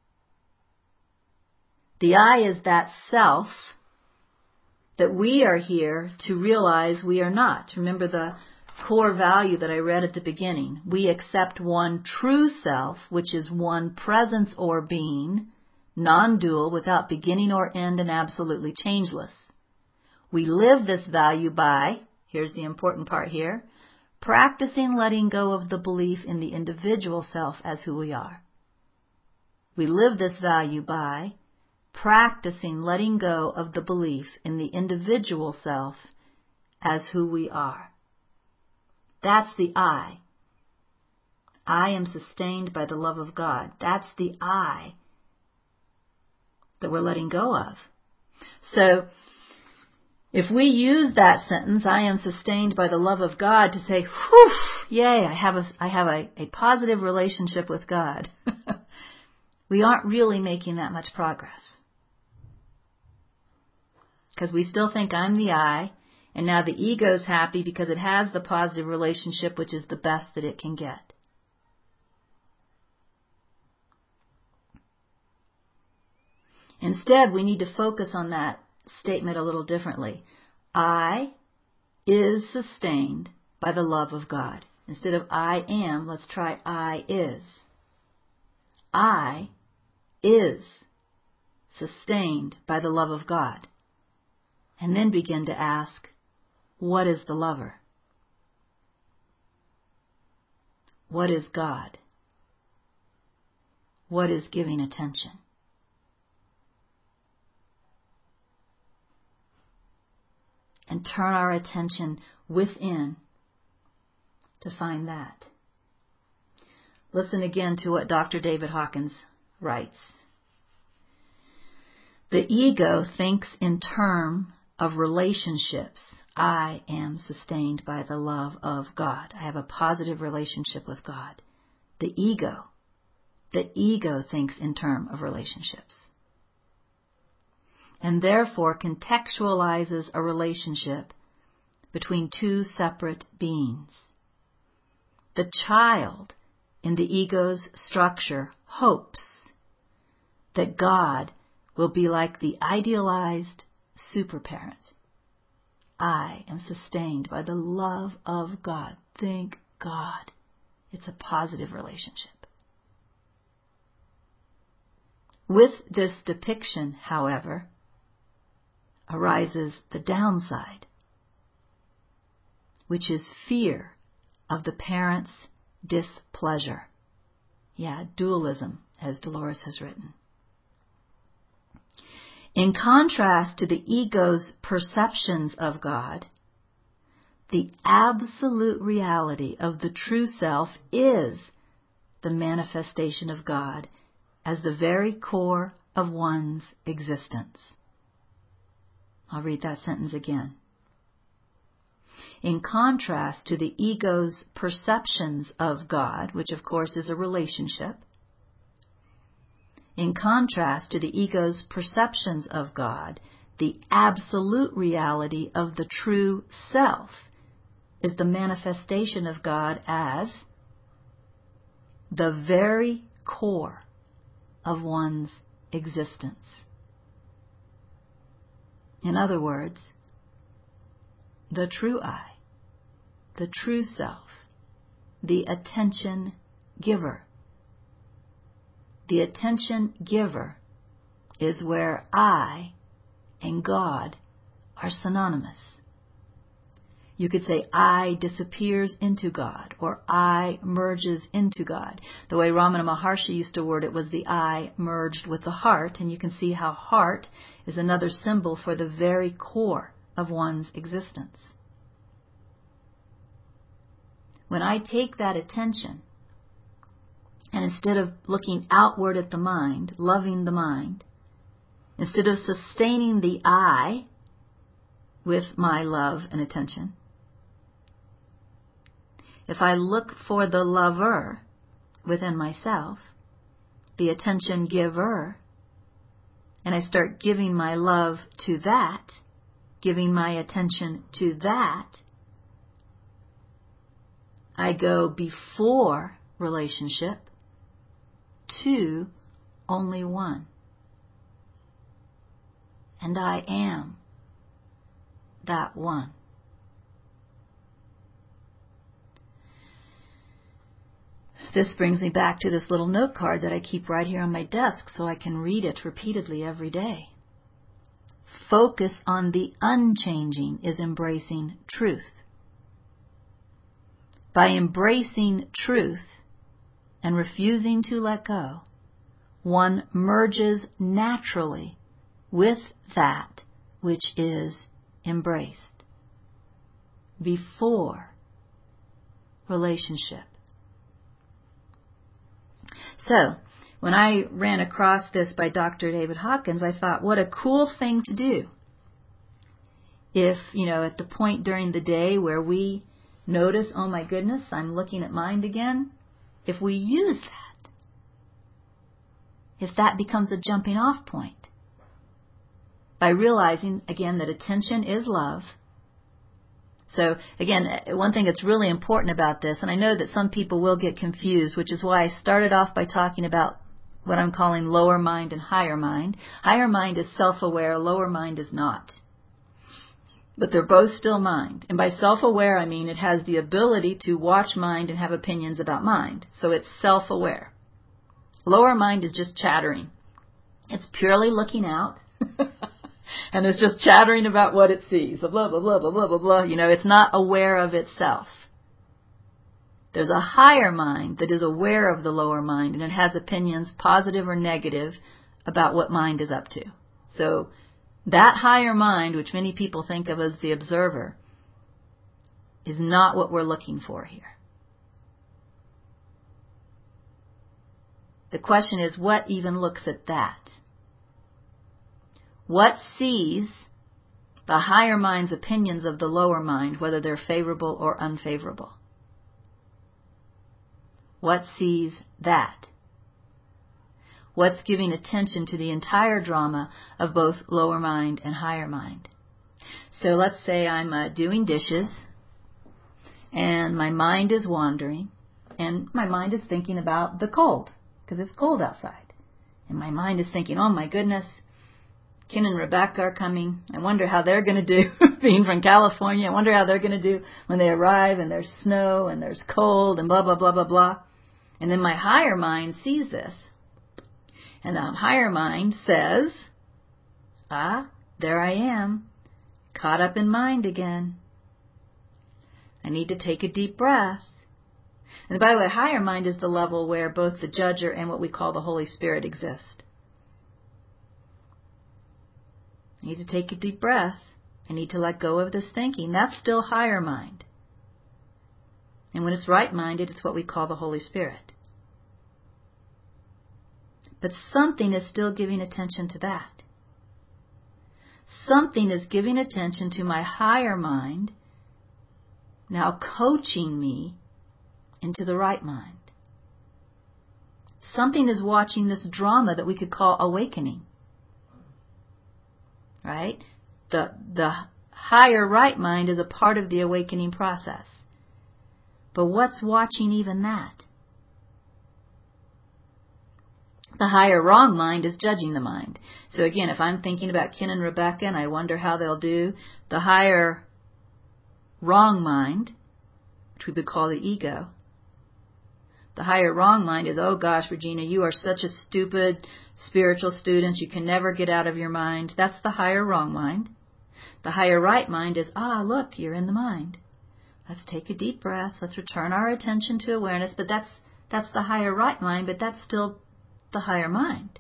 The I is that self that we are here to realize we are not. Remember the core value that I read at the beginning. We accept one true self, which is one presence or being, non-dual, without beginning or end, and absolutely changeless. We live this value by, here's the important part here, practicing letting go of the belief in the individual self as who we are. We live this value by practicing letting go of the belief in the individual self as who we are. That's the I. I am sustained by the love of God. That's the I that we're letting go of. So If we use that sentence, I am sustained by the love of God, to say, whew, yay, I have a positive relationship with God, we aren't really making that much progress. Because we still think I'm the I, and now the ego's happy because it has the positive relationship, which is the best that it can get. Instead, we need to focus on that statement a little differently. I is sustained by the love of God. Instead of I am, let's try I is. I is sustained by the love of God. And then begin to ask, what is the lover? What is God? What is giving attention? And turn our attention within to find that. Listen again to what Dr. David Hawkins writes. The ego thinks in terms of relationships. I am sustained by the love of God. I have a positive relationship with God. The ego thinks in terms of relationships. And therefore contextualizes a relationship between two separate beings. The child in the ego's structure hopes that God will be like the idealized superparent. I am sustained by the love of God. Thank God. It's a positive relationship. With this depiction, however, arises the downside, which is fear of the parent's displeasure. Yeah, dualism, as Dolores has written. In contrast to the ego's perceptions of God, the absolute reality of the true self is the manifestation of God as the very core of one's existence. I'll read that sentence again. In contrast to the ego's perceptions of God, which of course is a relationship, in contrast to the ego's perceptions of God, the absolute reality of the true self is the manifestation of God as the very core of one's existence. In other words, the true I, the true self, the attention giver. The attention giver is where I and God are synonymous. You could say I disappears into God, or I merges into God. The way Ramana Maharshi used to word it was the I merged with the heart, and you can see how heart is another symbol for the very core of one's existence. When I take that attention, and instead of looking outward at the mind, loving the mind, instead of sustaining the I with my love and attention, if I look for the lover within myself, the attention giver, and I start giving my love to that, giving my attention to that, I go before relationship to only one. And I am that one. This brings me back to this little note card that I keep right here on my desk so I can read it repeatedly every day. Focus on the unchanging is embracing truth. By embracing truth and refusing to let go, one merges naturally with that which is embraced before relationship. So, when I ran across this by Dr. David Hawkins, I thought, what a cool thing to do. if, at the point during the day where we notice, oh my goodness, I'm looking at mind again, if we use that, if that becomes a jumping off point, by realizing, again, that attention is love. So, again, one thing that's really important about this, and I know that some people will get confused, which is why I started off by talking about what I'm calling lower mind and higher mind. Higher mind is self-aware, lower mind is not. But they're both still mind. And by self-aware, I mean it has the ability to watch mind and have opinions about mind. So it's self-aware. Lower mind is just chattering. It's purely looking out. And it's just chattering about what it sees. Blah, blah, blah, blah, blah, blah, blah. It's not aware of itself. There's a higher mind that is aware of the lower mind, and it has opinions, positive or negative, about what mind is up to. So that higher mind, which many people think of as the observer, is not what we're looking for here. The question is, what even looks at that? What sees the higher mind's opinions of the lower mind, whether they're favorable or unfavorable? What sees that? What's giving attention to the entire drama of both lower mind and higher mind? So let's say I'm doing dishes, and my mind is wandering, and my mind is thinking about the cold, because it's cold outside. And my mind is thinking, oh my goodness, Ken and Rebecca are coming. I wonder how they're going to do, being from California. I wonder how they're going to do when they arrive and there's snow and there's cold and blah, blah, blah, blah, blah. And then my higher mind sees this. And the higher mind says, there I am, caught up in mind again. I need to take a deep breath. And by the way, higher mind is the level where both the judger and what we call the Holy Spirit exist. I need to take a deep breath. I need to let go of this thinking. That's still higher mind. And when it's right-minded, it's what we call the Holy Spirit. But something is still giving attention to that. Something is giving attention to my higher mind, now coaching me into the right mind. Something is watching this drama that we could call awakening. Right? The higher right mind is a part of the awakening process. But what's watching even that? The higher wrong mind is judging the mind. So again, if I'm thinking about Ken and Rebecca and I wonder how they'll do, the higher wrong mind, which we would call the ego, the higher wrong mind is, oh gosh, Regina, you are such a stupid spiritual student. You can never get out of your mind. That's the higher wrong mind. The higher right mind is, look, you're in the mind. Let's take a deep breath. Let's return our attention to awareness. But that's the higher right mind, but that's still the higher mind.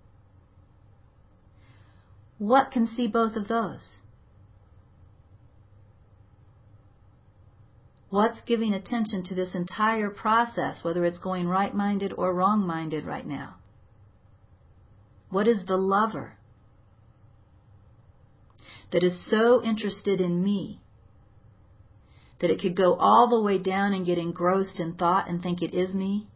What can see both of those? What's giving attention to this entire process, whether it's going right-minded or wrong-minded right now? What is the lover that is so interested in me that it could go all the way down and get engrossed in thought and think it is me?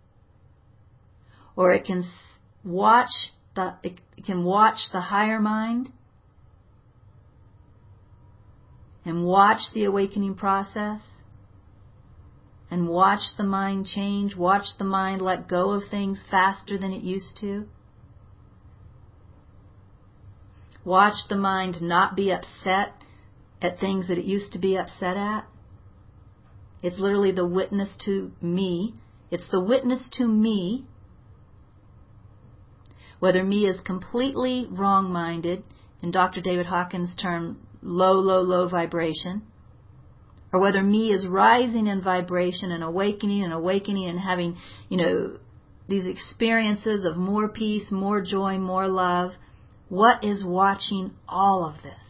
Or it can watch the higher mind and watch the awakening process and watch the mind change, watch the mind let go of things faster than it used to. Watch the mind not be upset at things that it used to be upset at. It's literally the witness to me. It's the witness to me, whether me is completely wrong-minded, in Dr. David Hawkins' term, low vibration, or whether me is rising in vibration and awakening and having, these experiences of more peace, more joy, more love. What is watching all of this?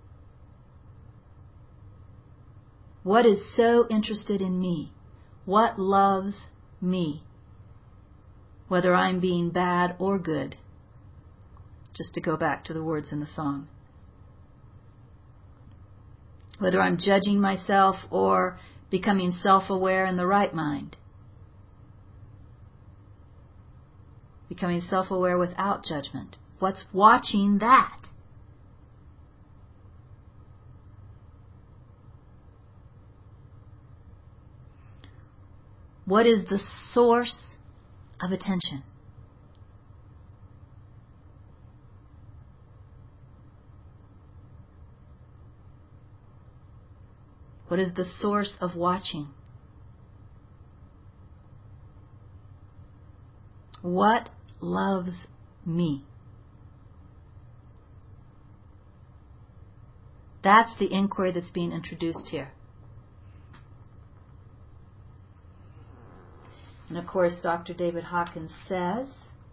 What is so interested in me? What loves me? Whether I'm being bad or good. Just to go back to the words in the song. whether I'm judging myself or becoming self-aware in the right mind. Becoming self-aware without judgment. What's watching that? What is the source of attention? What is the source of watching? What loves me? That's the inquiry that's being introduced here. And of course, Dr. David Hawkins says,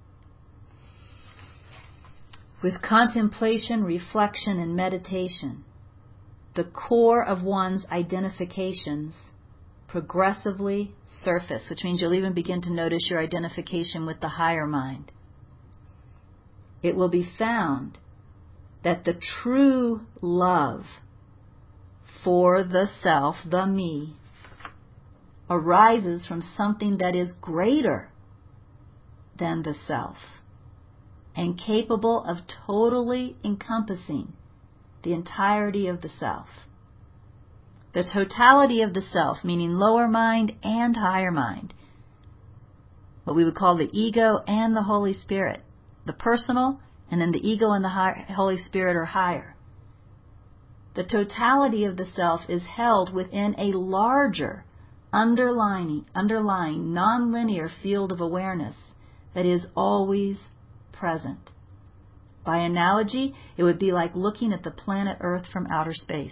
with contemplation, reflection, and meditation, the core of one's identifications progressively surface, which means you'll even begin to notice your identification with the higher mind. It will be found that the true love for the self, the me, arises from something that is greater than the self and capable of totally encompassing the entirety of the self. The totality of the self, meaning lower mind and higher mind, what we would call the ego and the Holy Spirit, the personal, and then the ego and the Holy Spirit are higher. The totality of the self is held within a larger, underlying non-linear field of awareness that is always present. By analogy, it would be like looking at the planet Earth from outer space.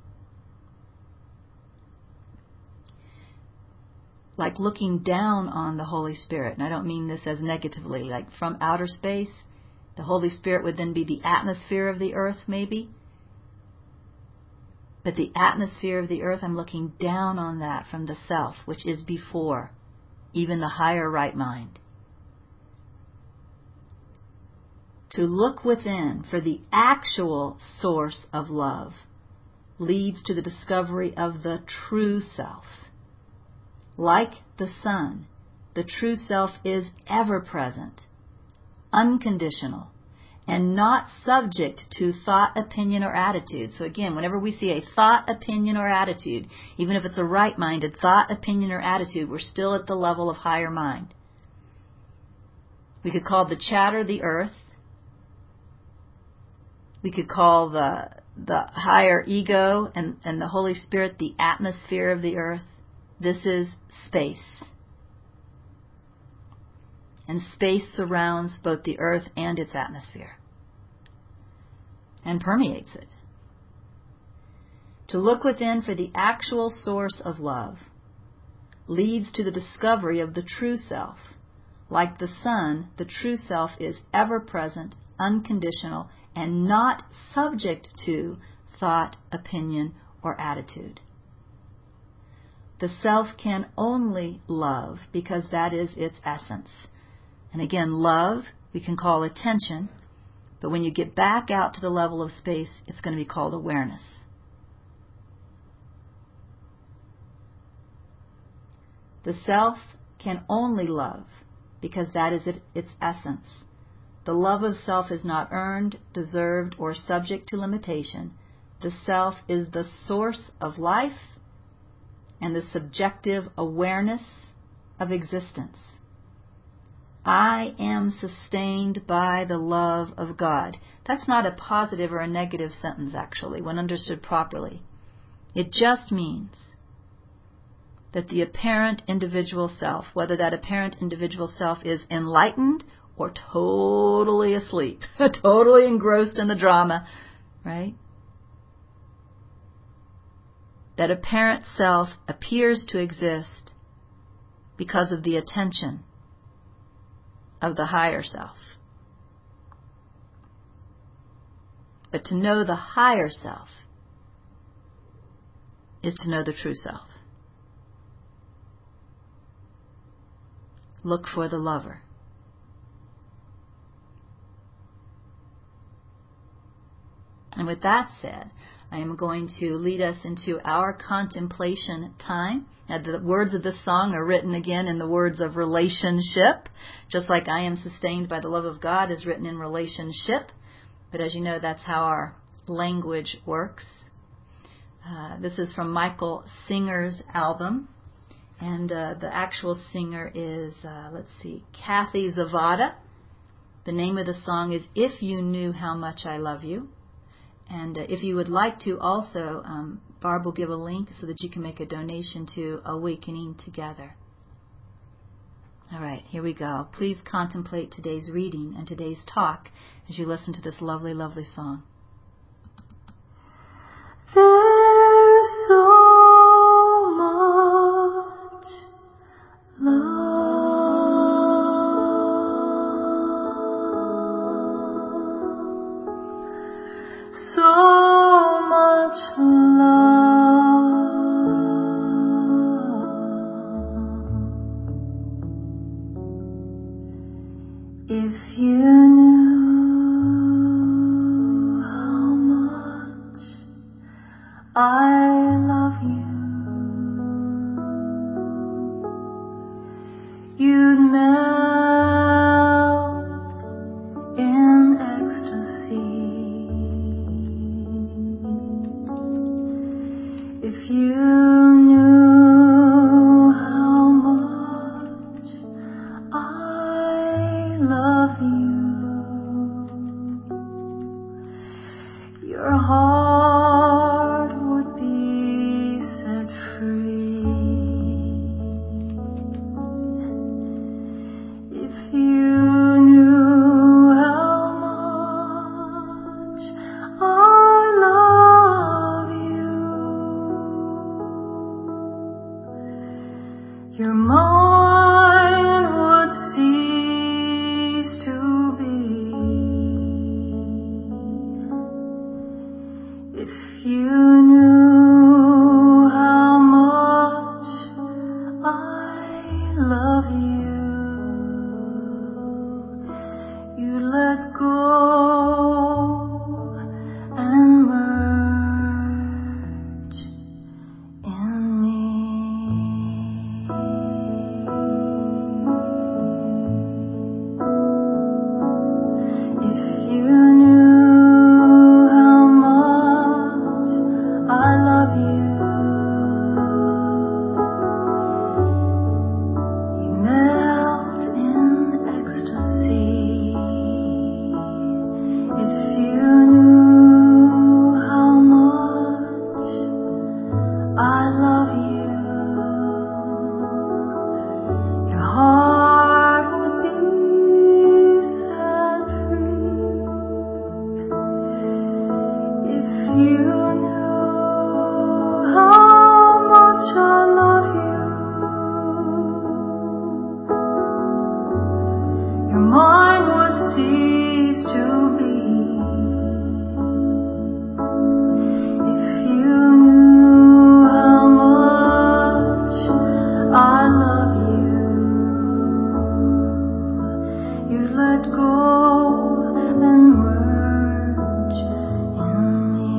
Like looking down on the Holy Spirit. And I don't mean this as negatively, like from outer space. The Holy Spirit would then be the atmosphere of the Earth, maybe. But the atmosphere of the Earth, I'm looking down on that from the self, which is before even the higher right mind. To look within for the actual source of love leads to the discovery of the true self. Like the sun, the true self is ever present, unconditional, and not subject to thought, opinion, or attitude. So again, whenever we see a thought, opinion, or attitude, even if it's a right-minded thought, opinion, or attitude, we're still at the level of higher mind. We could call the chatter the earth. We could call the higher ego and the Holy Spirit the atmosphere of the earth. This is space. And space surrounds both the earth and its atmosphere and permeates it. To look within for the actual source of love leads to the discovery of the true self. Like the sun, the true self is ever present, unconditional, and not subject to thought, opinion, or attitude. The self can only love because that is its essence. And again, love, we can call attention, but when you get back out to the level of space, it's going to be called awareness. The self can only love because that is its essence. The love of self is not earned, deserved, or subject to limitation. The self is the source of life and the subjective awareness of existence. I am sustained by the love of God. That's not a positive or a negative sentence, actually, when understood properly. It just means that the apparent individual self, whether that apparent individual self is enlightened or totally asleep, totally engrossed in the drama, right? That apparent self appears to exist because of the attention of the higher self. But to know the higher self is to know the true self. Look for the lover. And with that said, I am going to lead us into our contemplation time. Now, the words of this song are written again in the words of relationship, just like I am sustained by the love of God is written in relationship. But as you know, that's how our language works. This is from Michael Singer's album. And the actual singer is, Kathy Zavada. The name of the song is If You Knew How Much I Love You. And if you would like to also, Barb will give a link so that you can make a donation to Awakening Together. All right, here we go. Please contemplate today's reading and today's talk as you listen to this lovely, lovely song. There's so much love, so much love. If you knew how much I love you, you'd melt in ecstasy. If you knew how much I love you, your heart would be set free. If you knew how much I love you, your mind would cease to be. If you knew how much I love you, you'd let go and merge in me. If you knew how much I love you, you'd melt in ecstasy. If you knew how much I love you, your heart would be set free. If you knew how much I love you, your mind would cease to be. If you knew how much I love you, you'd let go and merge in me.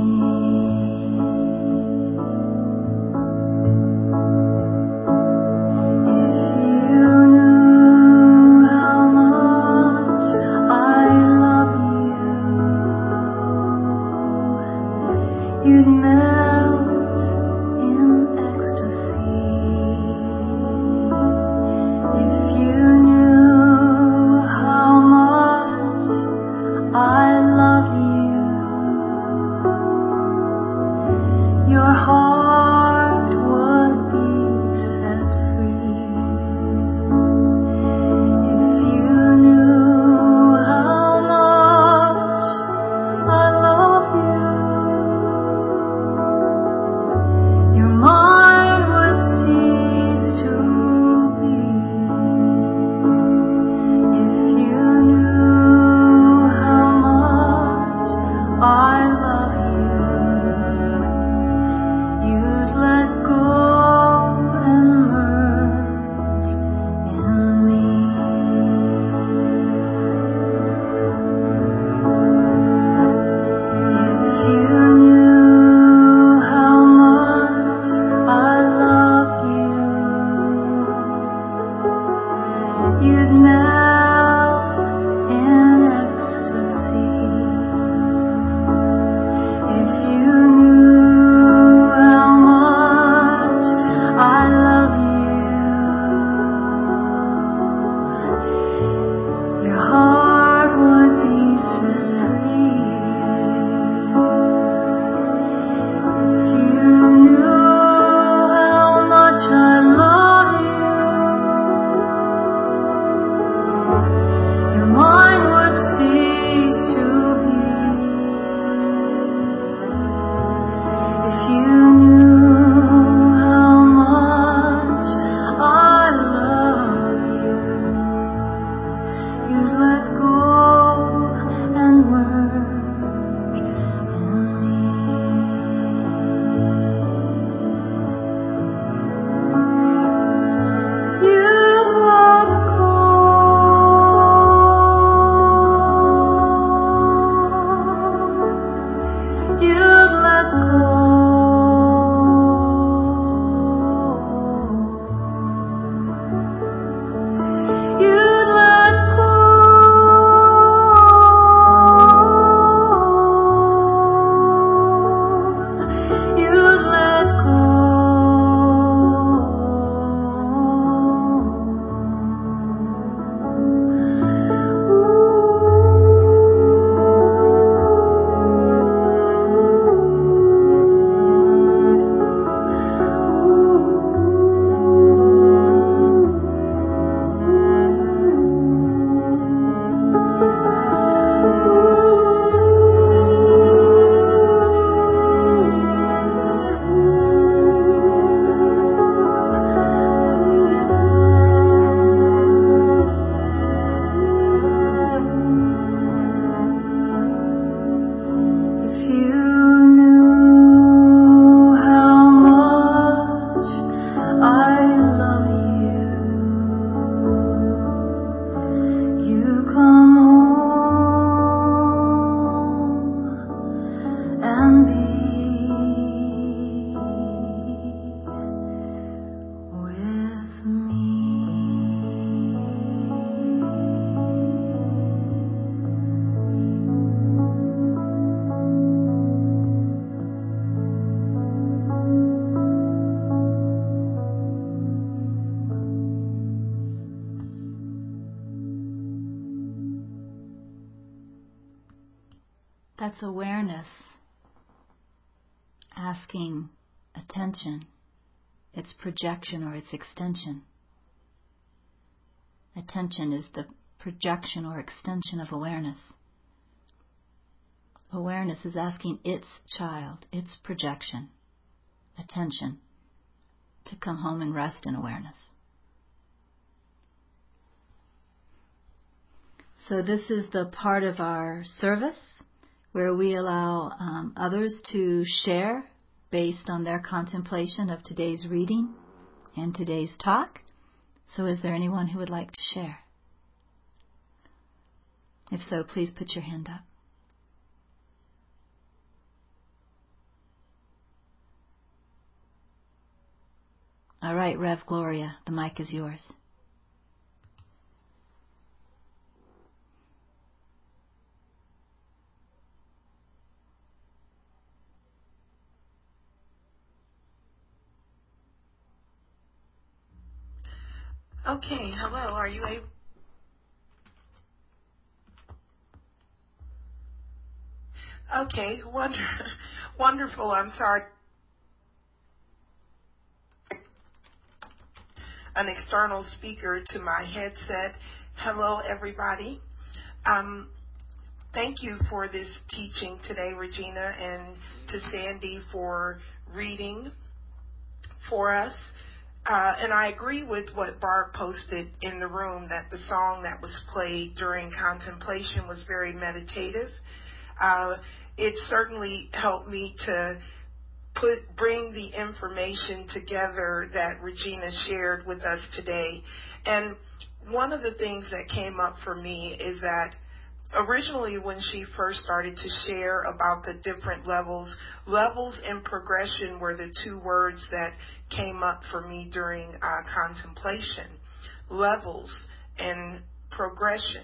If you knew how much I love you, you'd melt in ecstasy. If you knew how much I love you, your heart would be set free. If you knew how much I love you, your mind would cease to be. If you knew how much That's awareness asking attention, its projection or its extension. Attention is the projection or extension of awareness. Awareness is asking its child, its projection, attention, to come home and rest in awareness. So this is the part of our service where we allow others to share based on their contemplation of today's reading and today's talk. So is there anyone who would like to share? If so, please put your hand up. All right, Rev Gloria, the mic is yours. Okay, hello, are you able? Okay, wonderful, I'm sorry. An external speaker to my headset. Hello, everybody. Thank you for this teaching today, Regina, and to Sandy for reading for us. And I agree with what Barb posted in the room, that the song that was played during contemplation was very meditative. It certainly helped me to bring the information together that Regina shared with us today. And one of the things that came up for me is that originally when she first started to share about the different levels and progression were the two words that came up for me during contemplation. Levels and progression.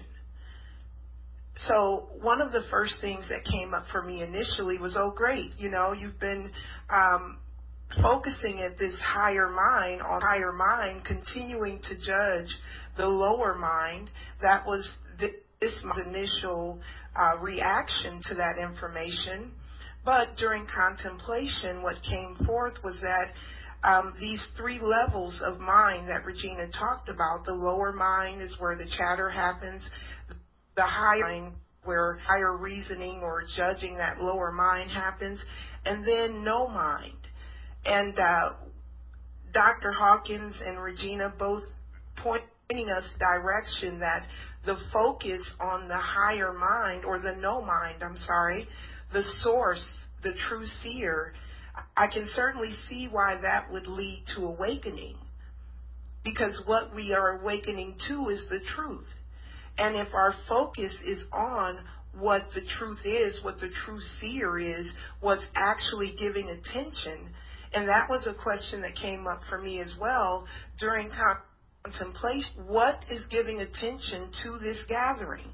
So one of the first things that came up for me initially was, oh great, you've been focusing at this higher mind, continuing to judge the lower mind. That was this initial reaction to that information. But during contemplation, what came forth was that these three levels of mind that Regina talked about, the lower mind is where the chatter happens, the higher mind where higher reasoning or judging that lower mind happens, and then no mind. And Dr. Hawkins and Regina both pointing us direction that the focus on the higher mind, or the no mind, the source, the true seer, I can certainly see why that would lead to awakening. Because what we are awakening to is the truth. And if our focus is on what the truth is, what the true seer is, what's actually giving attention, and that was a question that came up for me as well during contemplation. What is giving attention to this gathering?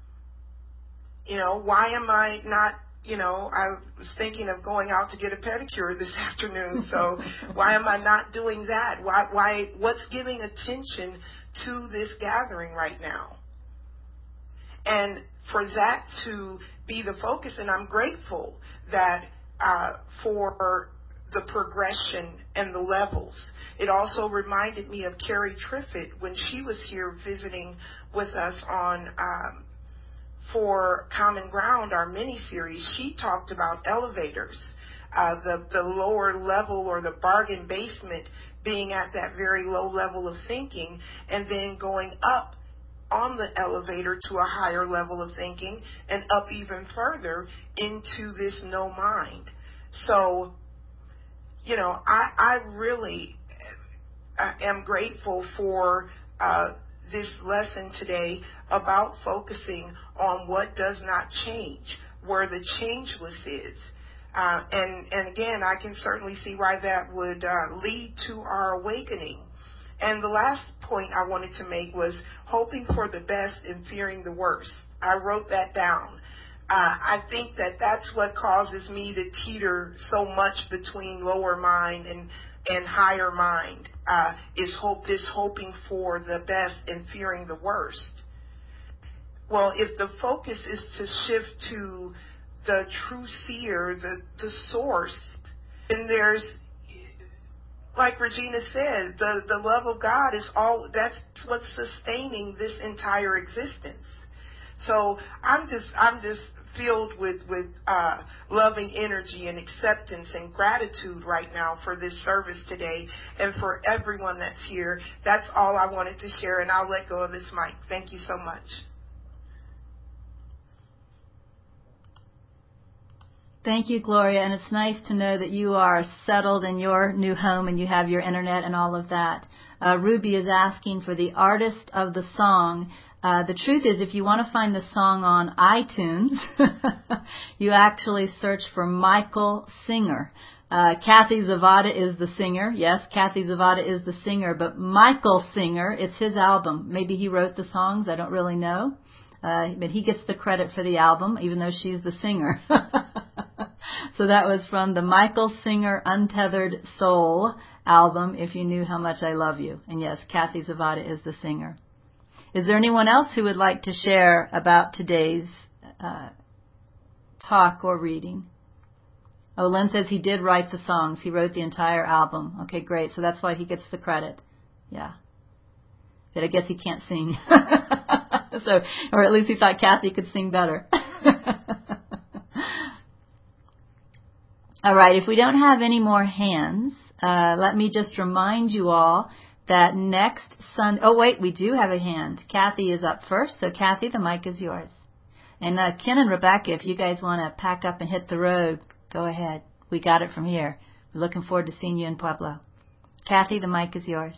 Why am I not, I was thinking of going out to get a pedicure this afternoon, so why am I not doing that? What's giving attention to this gathering right now? And for that to be the focus, and I'm grateful that for the progression and the levels. It also reminded me of Carrie Triffitt when she was here visiting with us on for Common Ground, our mini-series. She talked about elevators, the lower level or the bargain basement being at that very low level of thinking, and then going up on the elevator to a higher level of thinking and up even further into this no mind. So, I really am grateful for this lesson today about focusing on what does not change, where the changeless is. And again, I can certainly see why that would lead to our awakening. And the last point I wanted to make was hoping for the best and fearing the worst. I wrote that down. I think that that's what causes me to teeter so much between lower mind and higher mind, is hoping for the best and fearing the worst. Well, if the focus is to shift to the true seer, the source. And there's, like Regina said, the love of God is all, that's what's sustaining this entire existence. So I'm just filled with loving energy and acceptance and gratitude right now for this service today and for everyone that's here. That's all I wanted to share, and I'll let go of this mic. Thank you so much. Thank you, Gloria, and it's nice to know that you are settled in your new home and you have your internet and all of that. Ruby is asking for the artist of the song. The truth is, if you want to find the song on iTunes, you actually search for Michael Singer. Kathy Zavada is the singer. Yes, Kathy Zavada is the singer, but Michael Singer, it's his album. Maybe he wrote the songs, I don't really know. But he gets the credit for the album, even though she's the singer. So that was from the Michael Singer Untethered Soul album, If You Knew How Much I Love You. And yes, Kathy Zavada is the singer. Is there anyone else who would like to share about today's talk or reading? Oh, Len says he did write the songs. He wrote the entire album. Okay, great. So that's why he gets the credit. Yeah. But I guess he can't sing. So, or at least he thought Kathy could sing better. All right, if we don't have any more hands, let me just remind you all that next Sunday... Oh, wait, we do have a hand. Kathy is up first, so Kathy, the mic is yours. And Ken and Rebecca, if you guys want to pack up and hit the road, go ahead. We got it from here. We're looking forward to seeing you in Pueblo. Kathy, the mic is yours.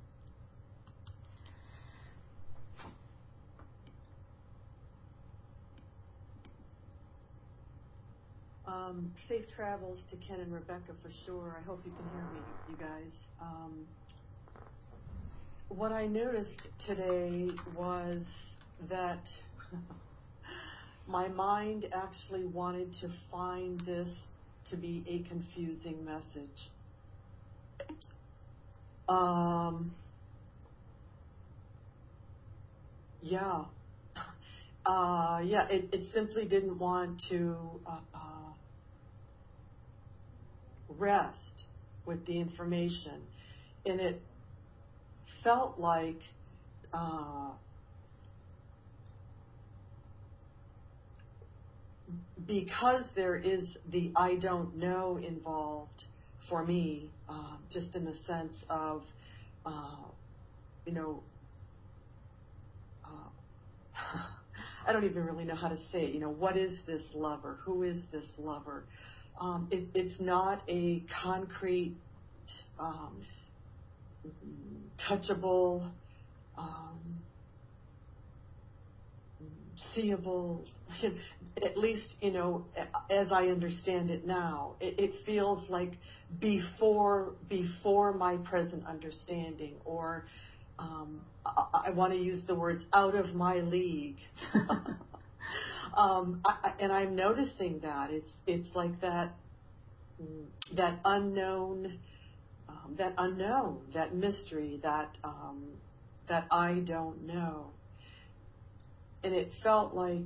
Safe travels to Ken and Rebecca for sure. I hope you can hear me, you guys. What I noticed today was that my mind actually wanted to find this to be a confusing message. It simply didn't want to rest with the information, and it felt like because there is the I don't know involved for me, just in the sense of I don't even really know how to say it. What is this lover? Who is this lover? It's not a concrete, touchable, seeable, at least, as I understand it now. It feels like before my present understanding, or I want to use the words out of my league. And I'm noticing that it's like that unknown, that mystery, that I don't know. And it felt like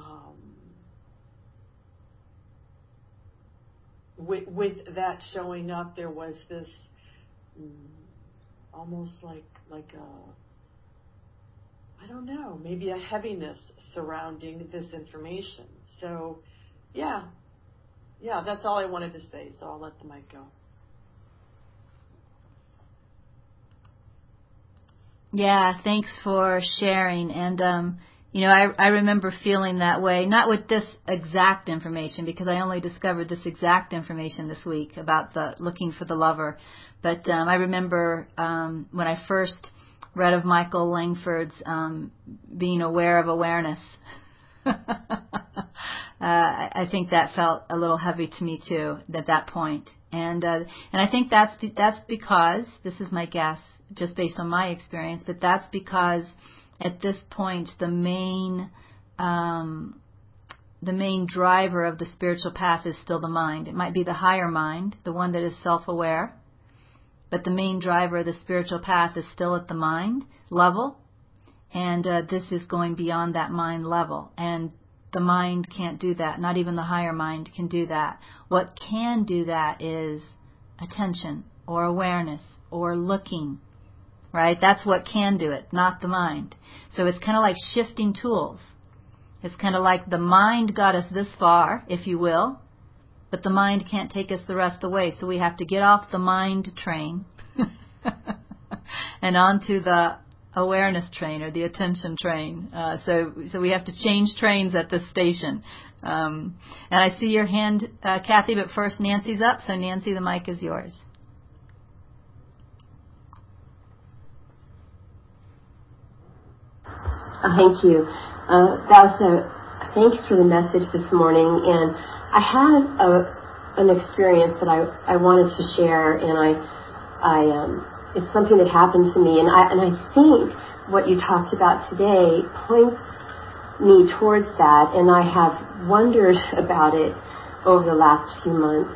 with that showing up, there was this almost like a, I don't know, maybe a heaviness surrounding this information. So, yeah, that's all I wanted to say, so I'll let the mic go. Yeah, thanks for sharing. And, I remember feeling that way, not with this exact information, because I only discovered this exact information this week about the looking for the lover. But I remember when I first read of Michael Langford's being aware of awareness. I think that felt a little heavy to me too at that point, and I think that's because, this is my guess, just based on my experience, but that's because at this point the main driver of the spiritual path is still the mind. It might be the higher mind, the one that is self-aware, but the main driver of the spiritual path is still at the mind level, and this is going beyond that mind level. And The mind can't do that. Not even the higher mind can do that. What can do that is attention or awareness or looking, right? That's what can do it, not the mind. So it's kind of like shifting tools. It's kind of like the mind got us this far, if you will, but the mind can't take us the rest of the way. So we have to get off the mind train and onto the awareness train or the attention train. So we have to change trains at this station. And I see your hand, Kathy, but first Nancy's up. So Nancy, the mic is yours. Thank you. Thanks for the message this morning. And I had an experience that I wanted to share, and it's something that happened to me, and I think what you talked about today points me towards that, and I have wondered about it over the last few months,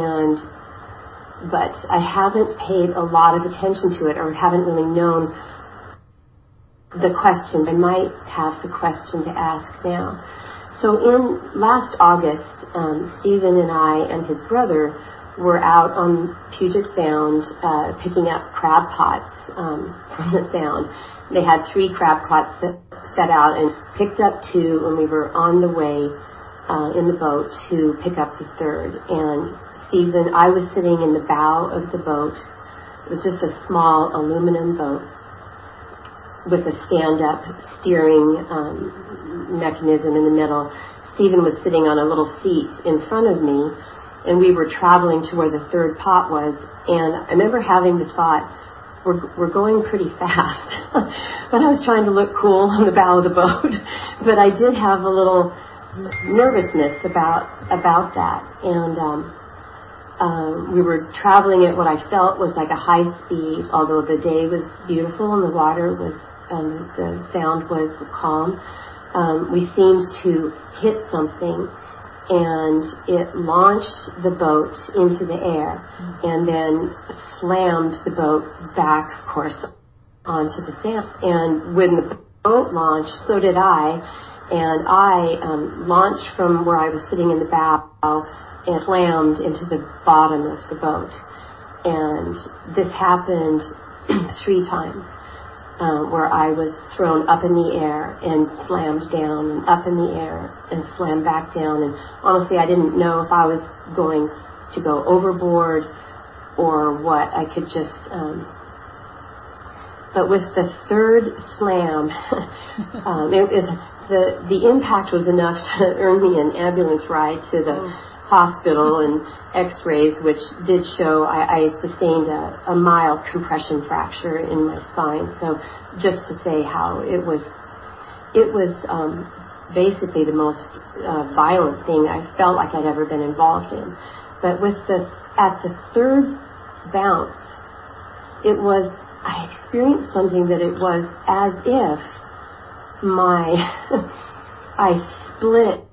but I haven't paid a lot of attention to it, or haven't really known the question. I might have the question to ask now. So in last August, Stephen and I and his brother were out on Puget Sound picking up crab pots from the Sound. They had 3 crab pots set out and picked up 2, and we were on the way in the boat to pick up the 3rd. And Stephen, I was sitting in the bow of the boat. It was just a small aluminum boat with a stand-up steering mechanism in the middle. Stephen was sitting on a little seat in front of me, and we were traveling to where the 3rd pot was. And I remember having the thought, we're going pretty fast. But I was trying to look cool on the bow of the boat. But I did have a little nervousness about that. And we were traveling at what I felt was like a high speed, although the day was beautiful and the water was, the sound was calm. We seemed to hit something, and it launched the boat into the air and then slammed the boat back, of course, onto the sand. And when the boat launched, so did I. And I launched from where I was sitting in the bow and slammed into the bottom of the boat. And this happened 3 times. Where I was thrown up in the air and slammed down, and up in the air and slammed back down. And honestly, I didn't know if I was going to go overboard or what. I could just... but with the 3rd slam, the impact was enough to earn me an ambulance ride to the hospital and x-rays, which did show I sustained a mild compression fracture in my spine. So just to say how it was basically the most violent thing I felt like I'd ever been involved in. But at the 3rd bounce, I experienced something that it was as if I split,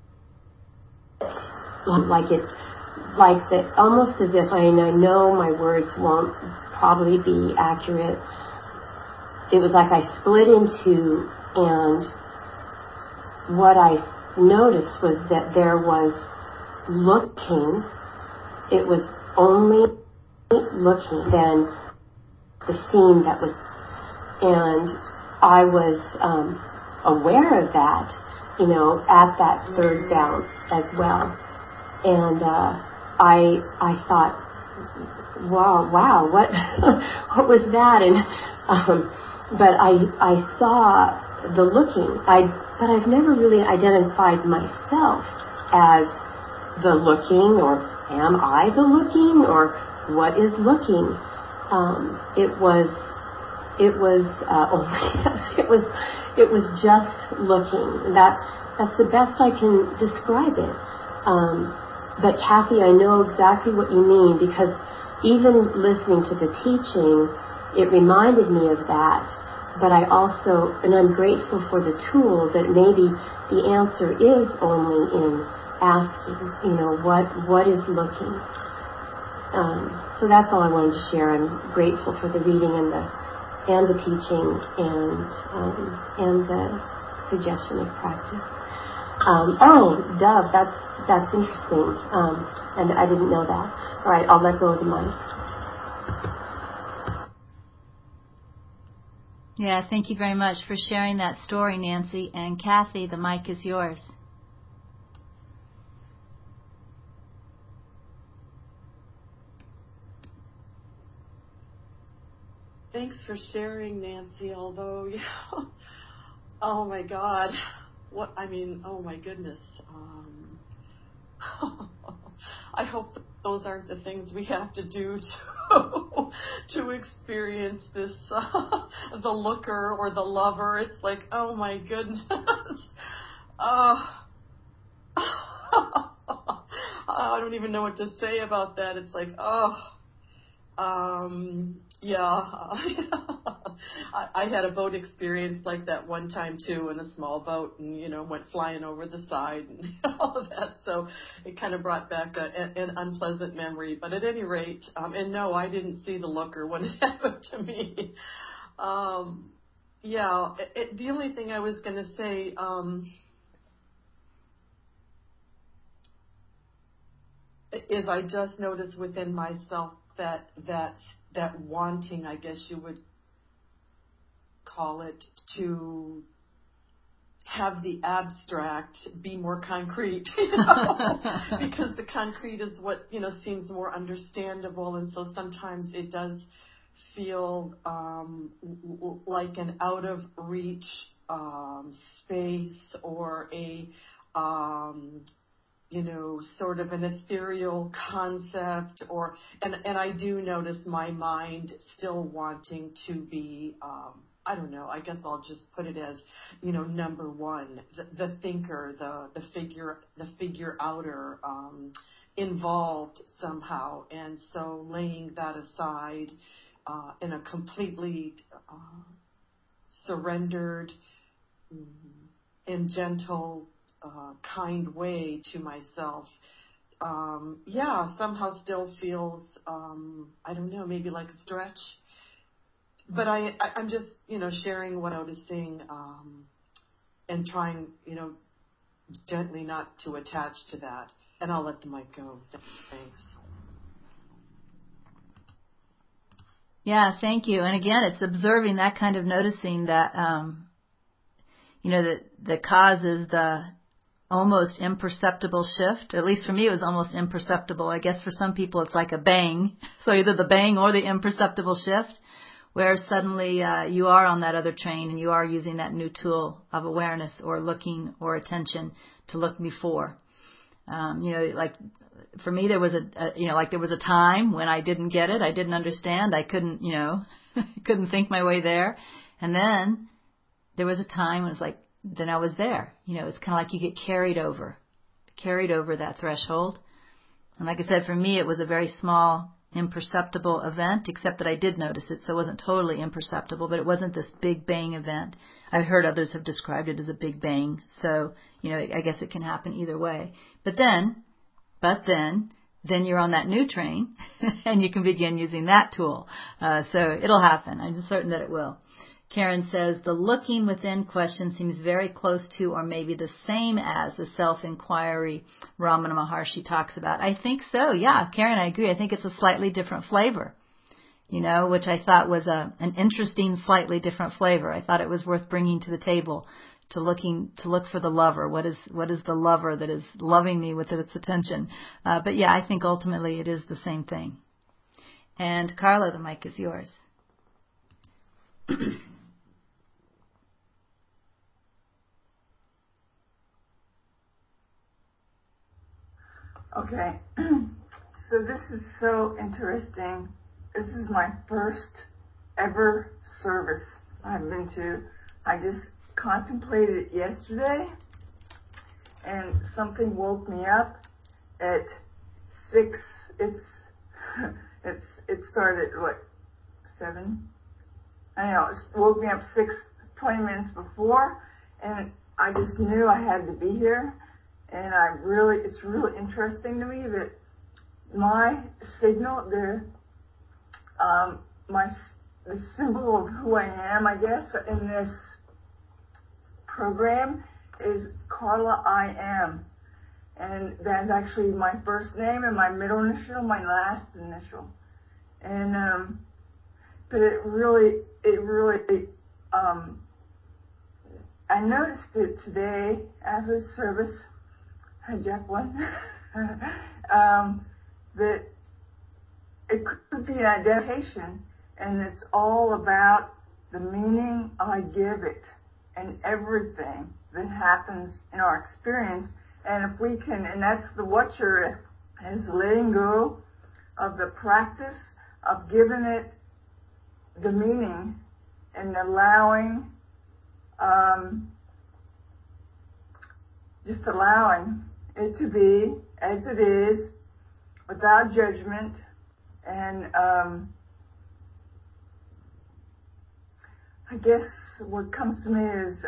almost as if I know my words won't probably be accurate. It was like I split in 2, and what I noticed was that there was looking. It was only looking than the scene that was, and I was aware of that, at that 3rd bounce as well. And I thought, wow, what what was that? And but I saw the looking. But I've never really identified myself as the looking, or am I the looking, or what is looking? It was just looking. That's the best I can describe it. But Kathy, I know exactly what you mean, because even listening to the teaching, it reminded me of that. But I'm grateful for the tool that maybe the answer is only in asking, what is looking. So that's all I wanted to share. I'm grateful for the reading and the teaching and the suggestion of practice. Dove, that's interesting. And I didn't know that. All right, I'll let go of the mic. Yeah, thank you very much for sharing that story, Nancy. And Kathy, the mic is yours. Thanks for sharing, Nancy, although, oh my God, oh my goodness. I hope that those aren't the things we have to do to experience this, the looker or the lover. It's like, oh my goodness. I don't even know what to say about that. It's like, I had a boat experience like that one time too, in a small boat, and went flying over the side and all of that. So it kind of brought back an unpleasant memory. But at any rate, and no, I didn't see the looker when it happened to me. The only thing I was going to say, is I just noticed within myself that wanting, I guess you would call it, to have the abstract be more concrete, because the concrete is what, seems more understandable. And so sometimes it does feel like an out of reach space, or a sort of an ethereal concept, and I do notice my mind still wanting to be, I don't know, I guess I'll just put it as, number one, the thinker, the figure outer, involved somehow. And so laying that aside in a completely surrendered and gentle, kind way to myself, somehow still feels, I don't know, maybe like a stretch. But I'm just, sharing what I was saying, and trying, gently not to attach to that. And I'll let the mic go. Thanks. Yeah, thank you. And again, it's observing that kind of noticing that, that causes the almost imperceptible shift. At least for me, it was almost imperceptible. I guess for some people, it's like a bang. So either the bang or the imperceptible shift, where suddenly you are on that other train and you are using that new tool of awareness or looking or attention to look before. Like for me, there was there was a time when I didn't get it. I didn't understand. I couldn't, couldn't think my way there. And then there was a time when it was like, then I was there. It's kind of like you get carried over that threshold. And like I said, for me, it was a very small, imperceptible event, except that I did notice it, so it wasn't totally imperceptible, but it wasn't this big bang event. I've heard others have described it as a big bang, so, I guess it can happen either way. But then you're on that new train, and you can begin using that tool. So it'll happen. I'm certain that it will. Karen says, the looking within question seems very close to or maybe the same as the self-inquiry Ramana Maharshi talks about. I think so, yeah. Karen, I agree. I think it's a slightly different flavor, which I thought was an interesting, slightly different flavor. I thought it was worth bringing to the table to look for the lover. What is the lover that is loving me with its attention? But yeah, I think ultimately it is the same thing. And Carla, the mic is yours. Okay, so this is so interesting. This is my first ever service I've been to. I just contemplated it yesterday, and something woke me up at 6. It started at 7? I don't know. It woke me up 20 minutes before, and I just knew I had to be here. And it's really interesting to me that my signal, the symbol of who I am, I guess, in this program is Carla I Am. And that's actually my first name and my middle initial, my last initial. And, but it really, I noticed it today after the service, Jacqueline, that it could be an identification, and it's all about the meaning I give it and everything that happens in our experience. And if we can, and that's the watcher is letting go of the practice of giving it the meaning and allowing, just allowing it to be as it is without judgment. And I guess what comes to me is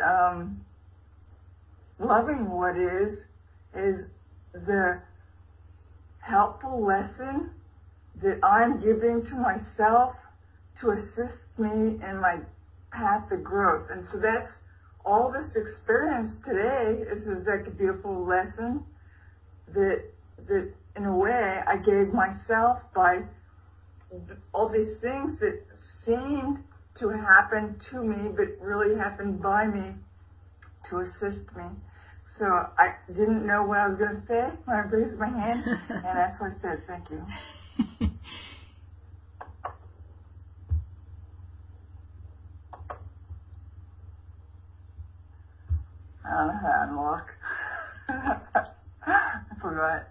loving what is the helpful lesson that I'm giving to myself to assist me in my path of growth. And so that's all this experience today is like a beautiful lesson that in a way I gave myself by all these things that seemed to happen to me but really happened by me to assist me. So I didn't know what I was going to say when I raised my hand, and that's what I said. Thank you. I don't know how to unlock. I forgot.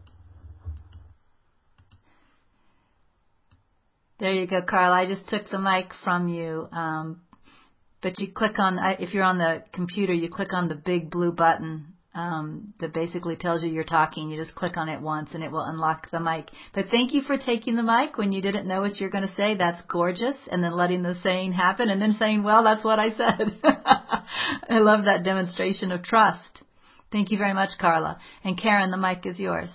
There you go, Carla. I just took the mic from you. But you click on, if you're on the computer, you click on the big blue button that basically tells you you're talking. You just click on it once and it will unlock the mic. But thank you for taking the mic when you didn't know what you're going to say. That's gorgeous. And then letting the saying happen and then saying, well, that's what I said. I love that demonstration of trust. Thank you very much, Carla. And Karen, the mic is yours.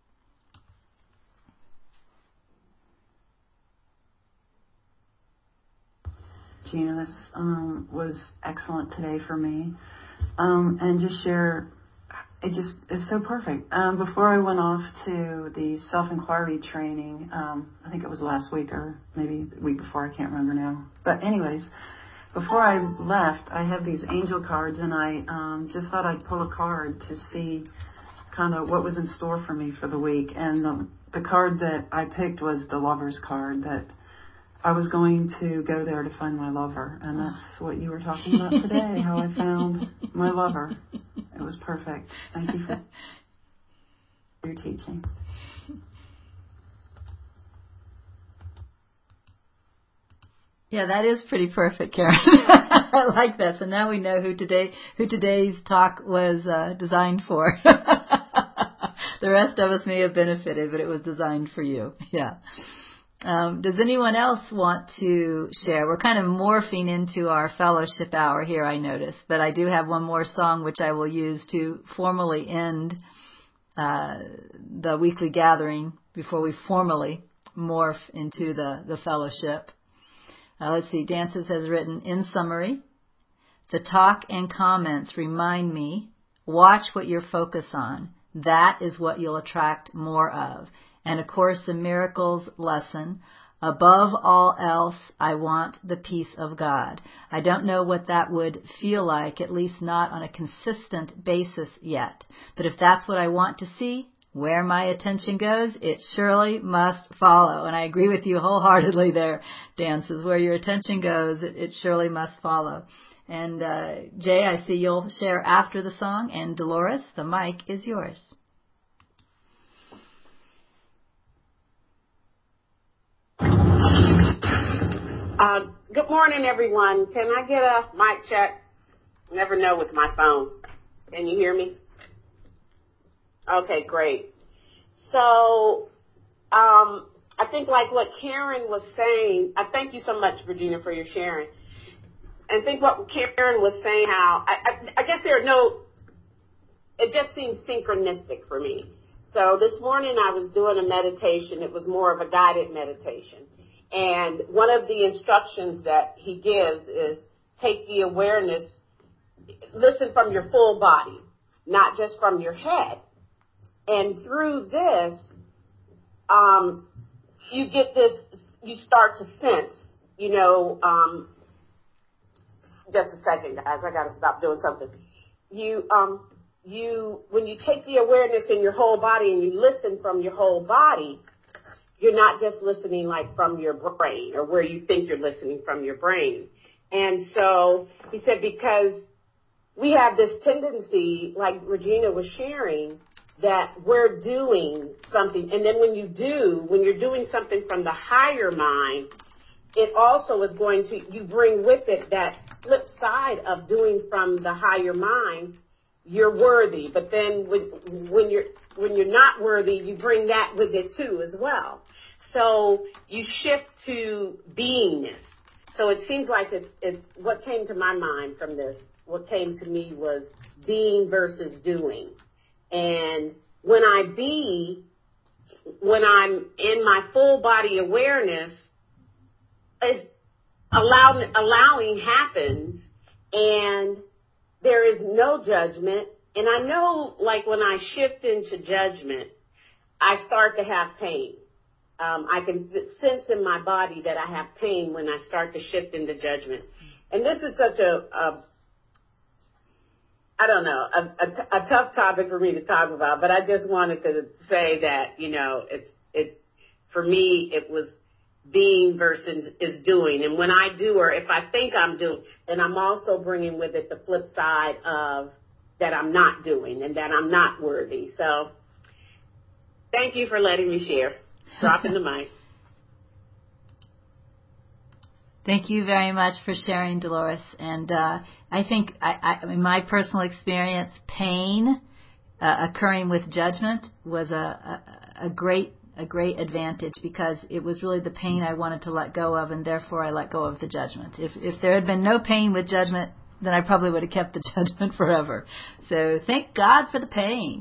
Gina, this was excellent today for me. And just share, it's so perfect. Before I went off to the self-inquiry training, I think it was last week or maybe the week before, I can't remember now. But anyways, before I left, I have these angel cards, and I just thought I'd pull a card to see kind of what was in store for me for the week. And the card that I picked was the Lover's card, that I was going to go there to find my lover. And that's what you were talking about today, how I found my lover. It was perfect. Thank you for your teaching. Yeah, that is pretty perfect, Karen. I like that. So now we know who today's talk was designed for. The rest of us may have benefited, but it was designed for you. Yeah. Does anyone else want to share? We're kind of morphing into our fellowship hour here, I notice. But I do have one more song which I will use to formally end the weekly gathering before we formally morph into the fellowship. Let's see. Dances has written, in summary, the talk and comments remind me, watch what you're focused on. That is what you'll attract more of. And A Course in Miracles lesson, above all else, I want the peace of God. I don't know what that would feel like, at least not on a consistent basis yet. But if that's what I want to see, where my attention goes, it surely must follow. And I agree with you wholeheartedly there, Dances. Where your attention goes, it surely must follow. And Jay, I see you'll share after the song. And Dolores, the mic is yours. Good morning, everyone. Can I get a mic check? Never know with my phone. Can you hear me? Okay, great. So, I think like what Karen was saying, I thank you so much, Virginia, for your sharing. And I think what Karen was saying, how, I guess it just seems synchronistic for me. So this morning I was doing a meditation. It was more of a guided meditation. And one of the instructions that he gives is take the awareness listen from your full body, not just from your head. And through this, you get this, you start to sense, just a second, guys, I got to stop doing something. When you take the awareness in your whole body and you listen from your whole body, you're not just listening like from your brain or where you think you're listening from your brain. And so he said, because we have this tendency, like Regina was sharing, that we're doing something. And then when you're doing something from the higher mind, it also is going to, you bring with it that flip side of doing from the higher mind, you're worthy. But then when you're not worthy, you bring that with it too as well. So you shift to beingness. So it seems like it's what came to my mind from this. What came to me was being versus doing. And when I'm in my full body awareness, allowing happens, and there is no judgment. And I know, like, when I shift into judgment, I start to have pain. I can sense in my body that I have pain when I start to shift into judgment. And this is such a tough topic for me to talk about, but I just wanted to say that, for me, it was being versus is doing. And when I do, or if I think I'm doing, then I'm also bringing with it the flip side of that I'm not doing and that I'm not worthy. So thank you for letting me share. Dropping the mic. Thank you very much for sharing, Dolores. And I think, in my personal experience, pain occurring with judgment was a great advantage, because it was really the pain I wanted to let go of, and therefore I let go of the judgment. If there had been no pain with judgment, then I probably would have kept the judgment forever. So thank God for the pain.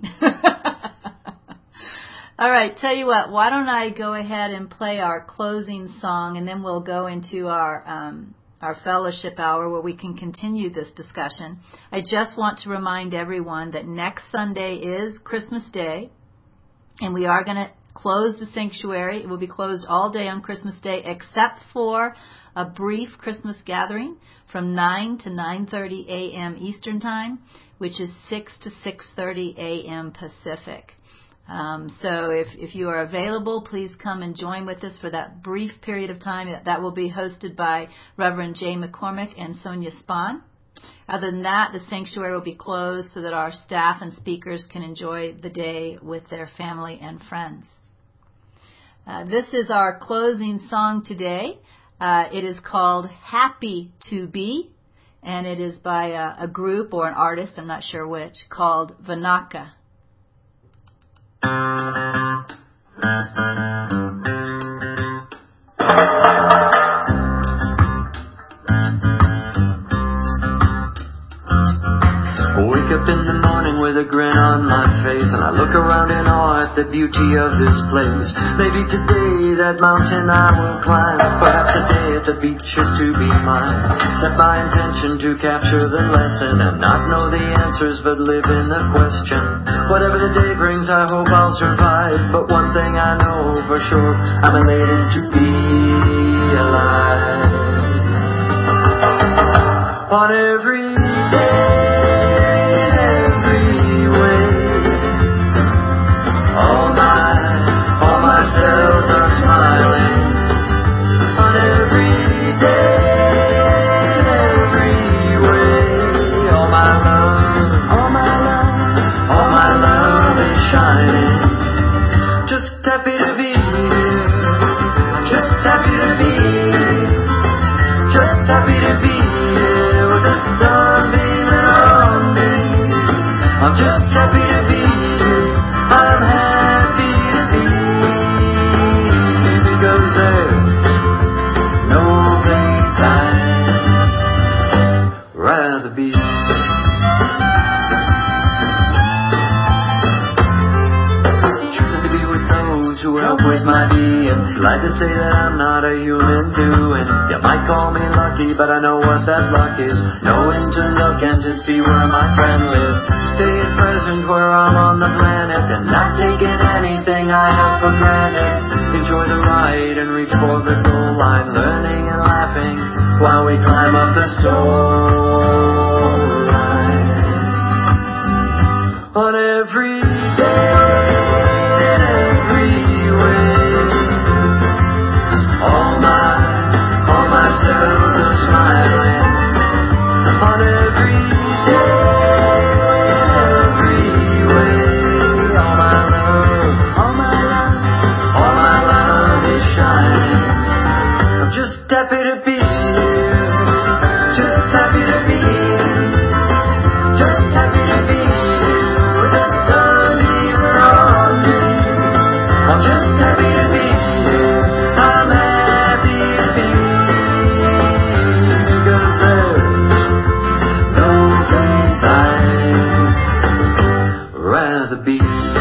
All right, tell you what, why don't I go ahead and play our closing song, and then we'll go into our fellowship hour where we can continue this discussion. I just want to remind everyone that next Sunday is Christmas Day, and we are going to close the sanctuary. It will be closed all day on Christmas Day, except for a brief Christmas gathering from 9 to 9:30 a.m. Eastern Time, which is 6 to 6:30 a.m. Pacific. So if you are available, please come and join with us for that brief period of time. That will be hosted by Reverend Jay McCormick and Sonia Spahn. Other than that, the sanctuary will be closed so that our staff and speakers can enjoy the day with their family and friends. This is our closing song today. It is called Happy to Be, and it is by a group or an artist, I'm not sure which, called Vanaka. Wake up in the morning with a grin on my face, and I look around in awe at the beauty of this place. Maybe today that mountain I will climb, perhaps a day at the beach is to be mine. Set my intention to capture the lesson and not know the answers but live in the question. Whatever the day brings, I hope I'll survive, but one thing I know for sure, I'm elated to be alive. On every day, all my cells are smiling. On every day, every way, all my love is shining. Just happy to be here. Just happy to be here. Just happy to be here with the sun beaming on me. I'm just happy to be here. I'm happy to be, because there's no place I'd rather be. Choosing to be with those who help with my DNA. Like to say that I'm not a human doing. You might call me lucky, but I know what that luck is. Knowing to look and to see where my friend lives. Staying present where I'm on the planet, and not taking anything I have for granted. Enjoy the ride and reach for the goal line. Learning and laughing while we climb up the soul line. On every day, in every way, all my cells are smiling. On every day, every way, all my love is shining. I'm just happy to be here, just happy to be here, just happy to be here with the sun even on me. I'm just happy to be here, I'm happy to be here, because there's no place I'd rather be.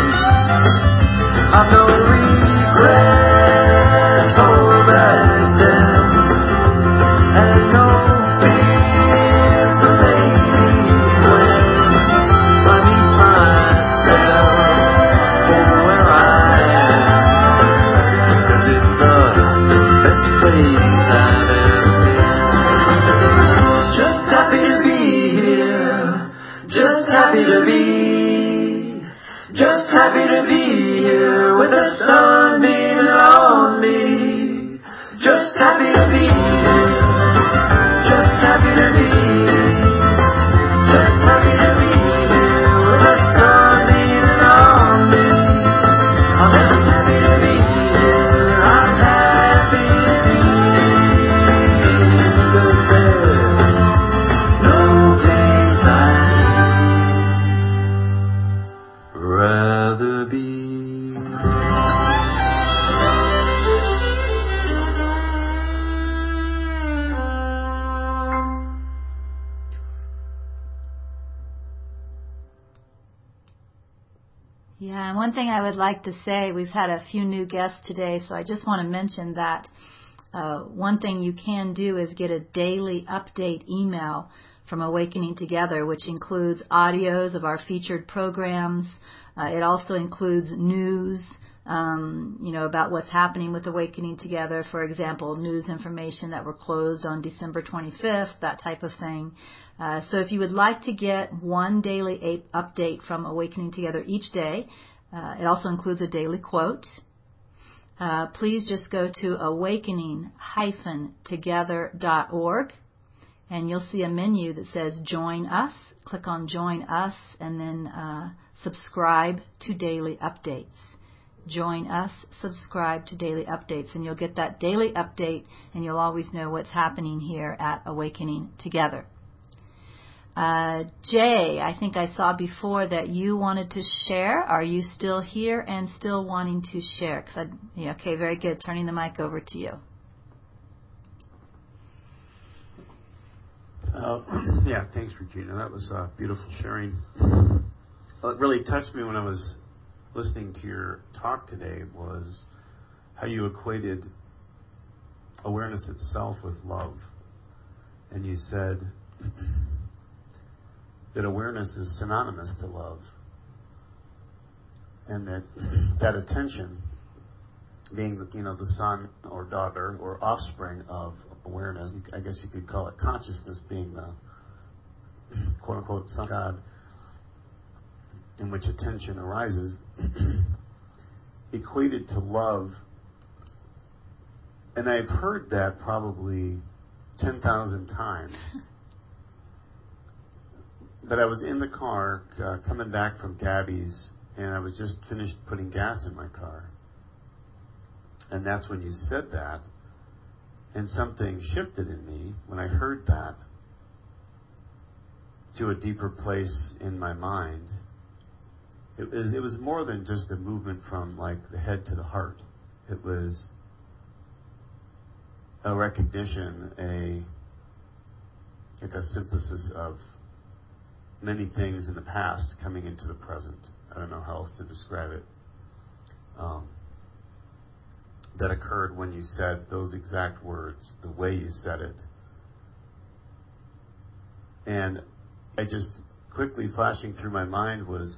I've no regrets for back then, and no fear for lately when I meet myself for where I am, 'cause it's the best place I've ever been. Just happy to be here, just happy to be, just happy to be here with the sun beaming on me. Just happy to be here, just happy to be here, just happy to be here with the sun beaming on me. I'm just happy to be here, I'm happy to be here, because there's no place I'd rather be. Yeah, and one thing I would like to say, we've had a few new guests today, so I just want to mention that one thing you can do is get a daily update email from Awakening Together, which includes audios of our featured programs. It also includes news, about what's happening with Awakening Together. For example, news information that we're closed on December 25th, that type of thing. So if you would like to get one daily update from Awakening Together each day, it also includes a daily quote. Please just go to awakening-together.org, and you'll see a menu that says Join Us. Click on Join Us, and then subscribe to daily updates. Join us, subscribe to daily updates, and you'll get that daily update, and you'll always know what's happening here at Awakening Together. Jay, I think I saw before that you wanted to share. Are you still here and still wanting to share? Okay, very good. Turning the mic over to you. Yeah, thanks, Regina. That was beautiful sharing. What really touched me when I was listening to your talk today was how you equated awareness itself with love. And you said that awareness is synonymous to love. And that attention being the son or daughter or offspring of awareness, I guess you could call it consciousness, being the quote-unquote son of God, in which attention arises, equated to love. And I've heard that probably 10,000 times. But I was in the car coming back from Gabby's, and I was just finished putting gas in my car. And that's when you said that. And something shifted in me when I heard that to a deeper place in my mind. It was more than just a movement from like the head to the heart. It was a recognition, a synthesis of many things in the past coming into the present. I don't know how else to describe it. that occurred when you said those exact words, the way you said it. And I just quickly flashing through my mind was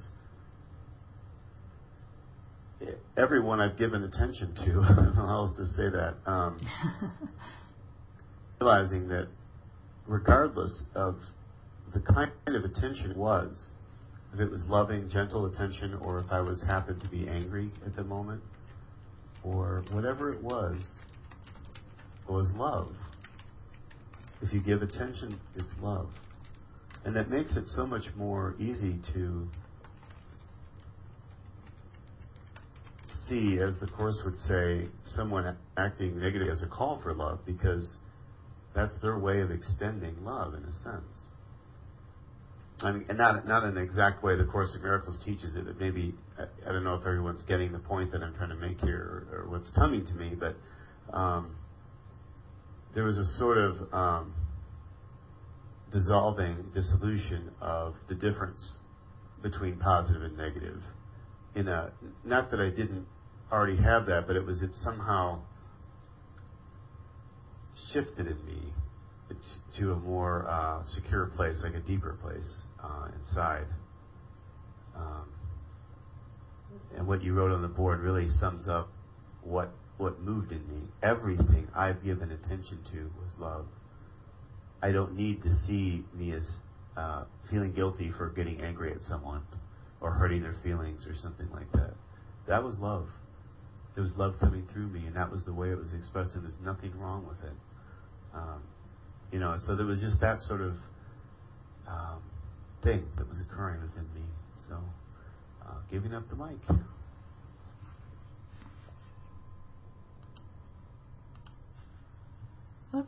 everyone I've given attention to, I don't know how else to say that, realizing that regardless of the kind of attention it was, if it was loving, gentle attention, or if I was happened to be angry at the moment, or whatever it was love. If you give attention, it's love. And that makes it so much more easy to see, as the Course would say, someone acting negative as a call for love, because that's their way of extending love in a sense. I mean, and not in the exact way the Course in Miracles teaches it. It maybe, I don't know if everyone's getting the point that I'm trying to make here or what's coming to me, but there was a sort of dissolution of the difference between positive and negative. Not that I didn't already have that, but it somehow shifted in me to a more secure place, like a deeper place inside. And what you wrote on the board really sums up what moved in me. Everything I've given attention to was love. I don't need to see me as feeling guilty for getting angry at someone or hurting their feelings or something like that. That was love. There was love coming through me, and that was the way it was expressed, and there's nothing wrong with it. So there was just that sort of thing that was occurring within me. So, giving up the mic. Oops.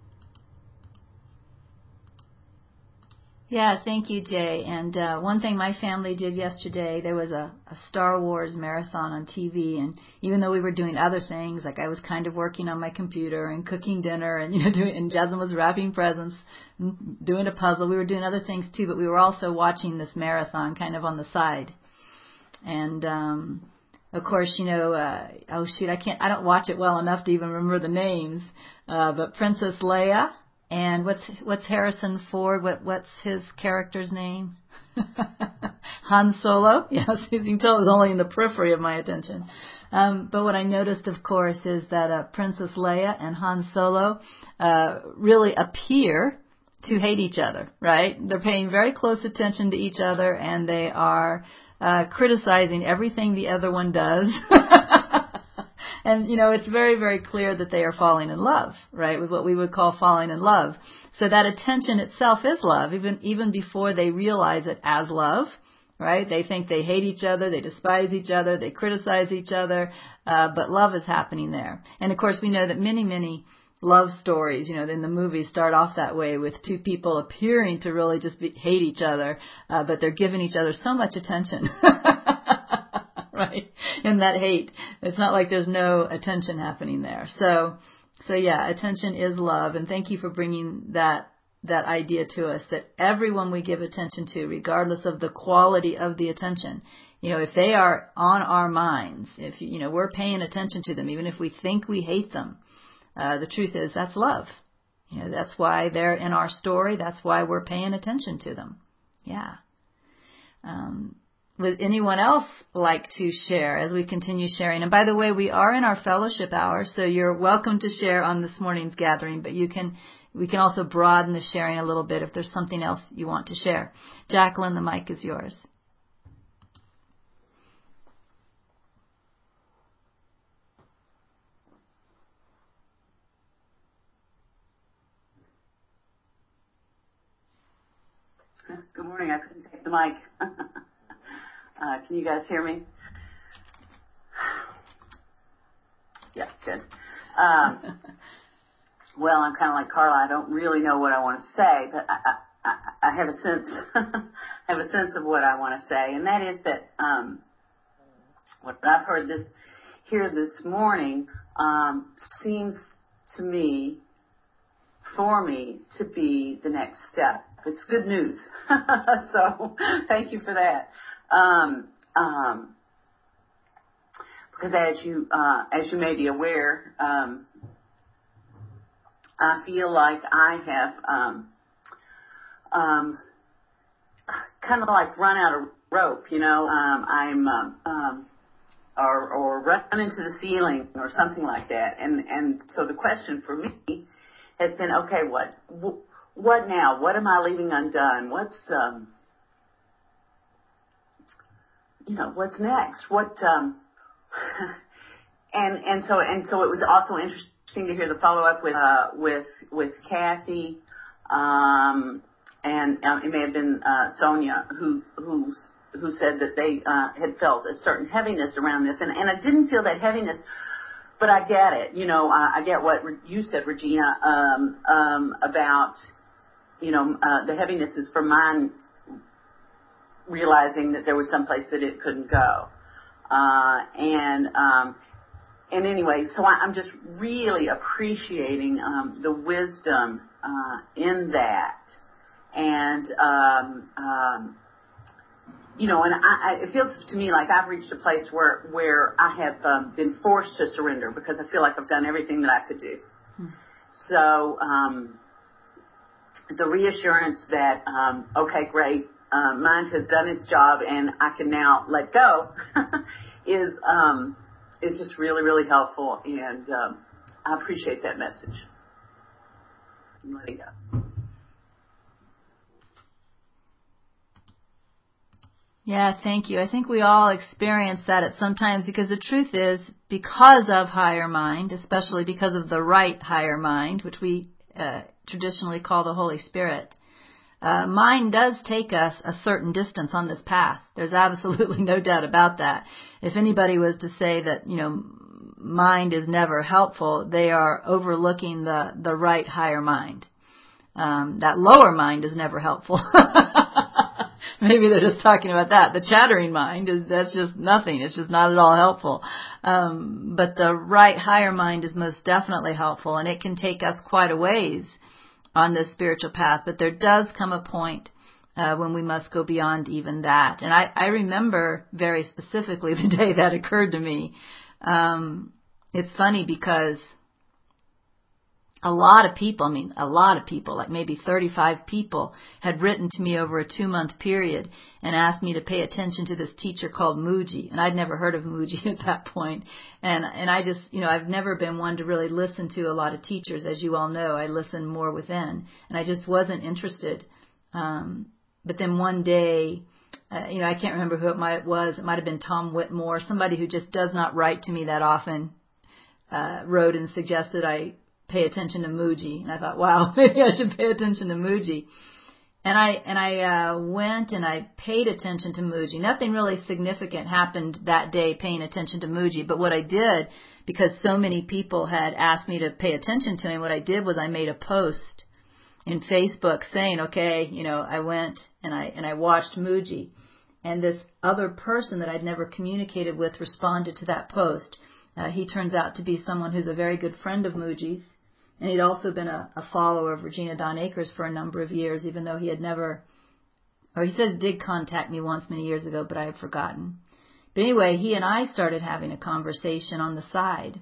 Yeah, thank you, Jay. And one thing my family did yesterday, there was a Star Wars marathon on TV, and even though we were doing other things, like I was kind of working on my computer and cooking dinner, and and Jasmine was wrapping presents, and doing a puzzle. We were doing other things too, but we were also watching this marathon kind of on the side. And of course, I don't watch it well enough to even remember the names, but Princess Leia. And what's Harrison Ford? What's his character's name? Han Solo. Yes, you can tell it was only in the periphery of my attention. But what I noticed, of course, is that Princess Leia and Han Solo really appear to hate each other, right? They're paying very close attention to each other, and they are criticizing everything the other one does. And, it's very, very clear that they are falling in love, right, with what we would call falling in love. So that attention itself is love, even before they realize it as love, right? They think they hate each other, they despise each other, they criticize each other, but love is happening there. And, of course, we know that many, many love stories, in the movies start off that way with two people appearing to really just hate each other, but they're giving each other so much attention. Right? In that hate. It's not like there's no attention happening there. So yeah, attention is love. And thank you for bringing that idea to us, that everyone we give attention to, regardless of the quality of the attention, if they are on our minds, if, we're paying attention to them, even if we think we hate them, the truth is that's love. That's why they're in our story. That's why we're paying attention to them. Yeah. Would anyone else like to share as we continue sharing? And by the way, we are in our fellowship hour, so you're welcome to share on this morning's gathering, but we can also broaden the sharing a little bit if there's something else you want to share. Jacqueline, the mic is yours. Good morning. I couldn't take the mic. Can you guys hear me? Yeah, good. Well, I'm kind of like Carla. I don't really know what I want to say, but I have a sense. have a sense of what I want to say, and that is that what I've heard here this morning seems to me, for me, to be the next step. It's good news. So thank you for that. because as you may be aware, I feel like I have kind of like run out of rope, or run into the ceiling or something like that. And so the question for me has been, okay, what now? What am I leaving undone? What's next? And so it was also interesting to hear the follow up with Kathy, and it may have been Sonia who said that they had felt a certain heaviness around this, and I didn't feel that heaviness, but I get it. I get what you said, Regina, about the heaviness is for mine realizing that there was some place that it couldn't go, and anyway, so I'm just really appreciating the wisdom in that, and and it feels to me like I've reached a place where I have been forced to surrender because I feel like I've done everything that I could do. So the reassurance that okay, great, mind has done its job and I can now let go is just really, really helpful, and I appreciate that message. I'm letting go. Yeah, thank you. I think we all experience that at some times, because the truth is, because of higher mind, especially because of the right higher mind, which we traditionally call the Holy Spirit, mind does take us a certain distance on this path. There's absolutely no doubt about that. If anybody was to say that, mind is never helpful, they are overlooking the right higher mind. That lower mind is never helpful. Maybe they're just talking about that. The chattering mind that's just nothing. It's just not at all helpful. But the right higher mind is most definitely helpful, and it can take us quite a ways on this spiritual path. But there does come a point when we must go beyond even that. And I remember very specifically the day that occurred to me. It's funny because a lot of people, like maybe 35 people, had written to me over a 2-month period and asked me to pay attention to this teacher called Mooji. And I'd never heard of Mooji at that point. And I just, I've never been one to really listen to a lot of teachers. As you all know, I listen more within. And I just wasn't interested. But then one day, I can't remember who it was. It might have been Tom Whitmore, somebody who just does not write to me that often, wrote and suggested I pay attention to Mooji. And I thought, wow, maybe I should pay attention to Mooji. And I went and I paid attention to Mooji. Nothing really significant happened that day paying attention to Mooji. But what I did, because so many people had asked me to pay attention to him, what I did was I made a post in Facebook saying, okay, I went and I watched Mooji. And this other person that I'd never communicated with responded to that post. He turns out to be someone who's a very good friend of Mooji's. And he'd also been a follower of Regina Dawn Akers for a number of years, even though he had never, or he said he did contact me once many years ago, but I had forgotten. But anyway, he and I started having a conversation on the side.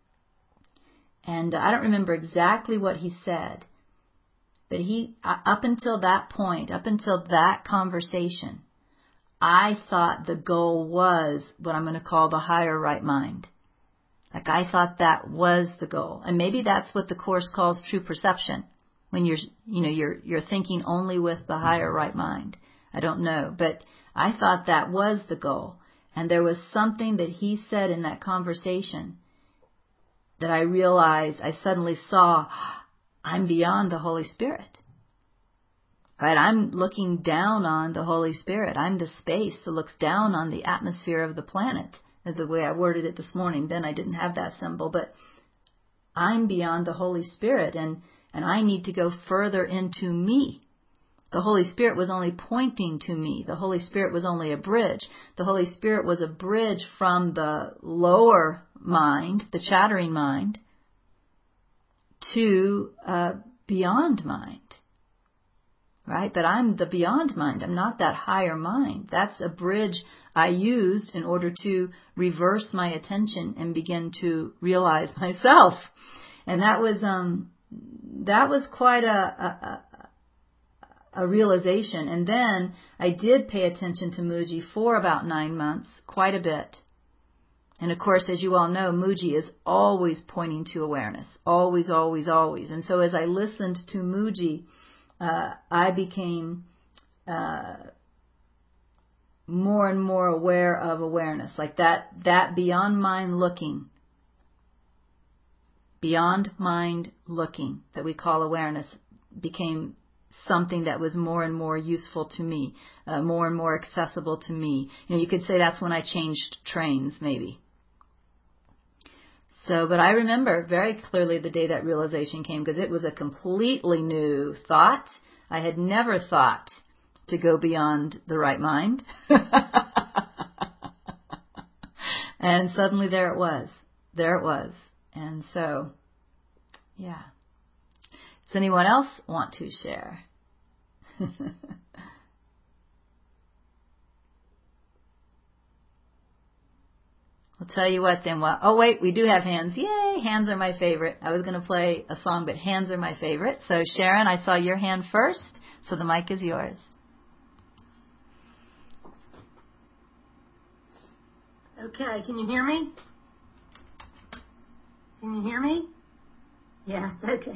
And I don't remember exactly what he said. But up until that point, up until that conversation, I thought the goal was what I'm going to call the higher right mind. Like I thought that was the goal. And maybe that's what the Course calls true perception, when you're thinking only with the higher right mind. I don't know, but I thought that was the goal. And there was something that he said in that conversation that I realized, I suddenly saw, I'm beyond the Holy Spirit. Right? I'm looking down on the Holy Spirit. I'm the space that looks down on the atmosphere of the planet. The way I worded it this morning. Then I didn't have that symbol, but I'm beyond the Holy Spirit, and I need to go further into me. The Holy Spirit was only pointing to me. The Holy Spirit was only a bridge. The Holy Spirit was a bridge from the lower mind, the chattering mind, to beyond mind. right? But I'm the beyond mind. I'm not that higher mind. That's a bridge I used in order to reverse my attention and begin to realize myself. And that was quite a realization. And then I did pay attention to Mooji for about 9 months, quite a bit. And of course, as you all know, Mooji is always pointing to awareness. Always, always, always. And so as I listened to Mooji, I became more and more aware of awareness. Like that beyond mind looking that we call awareness became something that was more and more useful to me, more and more accessible to me. You could say that's when I changed trains, maybe. So, but I remember very clearly the day that realization came, because it was a completely new thought. I had never thought to go beyond the right mind. And suddenly there it was. And so, yeah. Does anyone else want to share? I'll tell you what then. Oh, wait, we do have hands. Yay, hands are my favorite. I was going to play a song, but hands are my favorite. So, Sharon, I saw your hand first, so the mic is yours. Okay, can you hear me? Can you hear me? Yes, okay.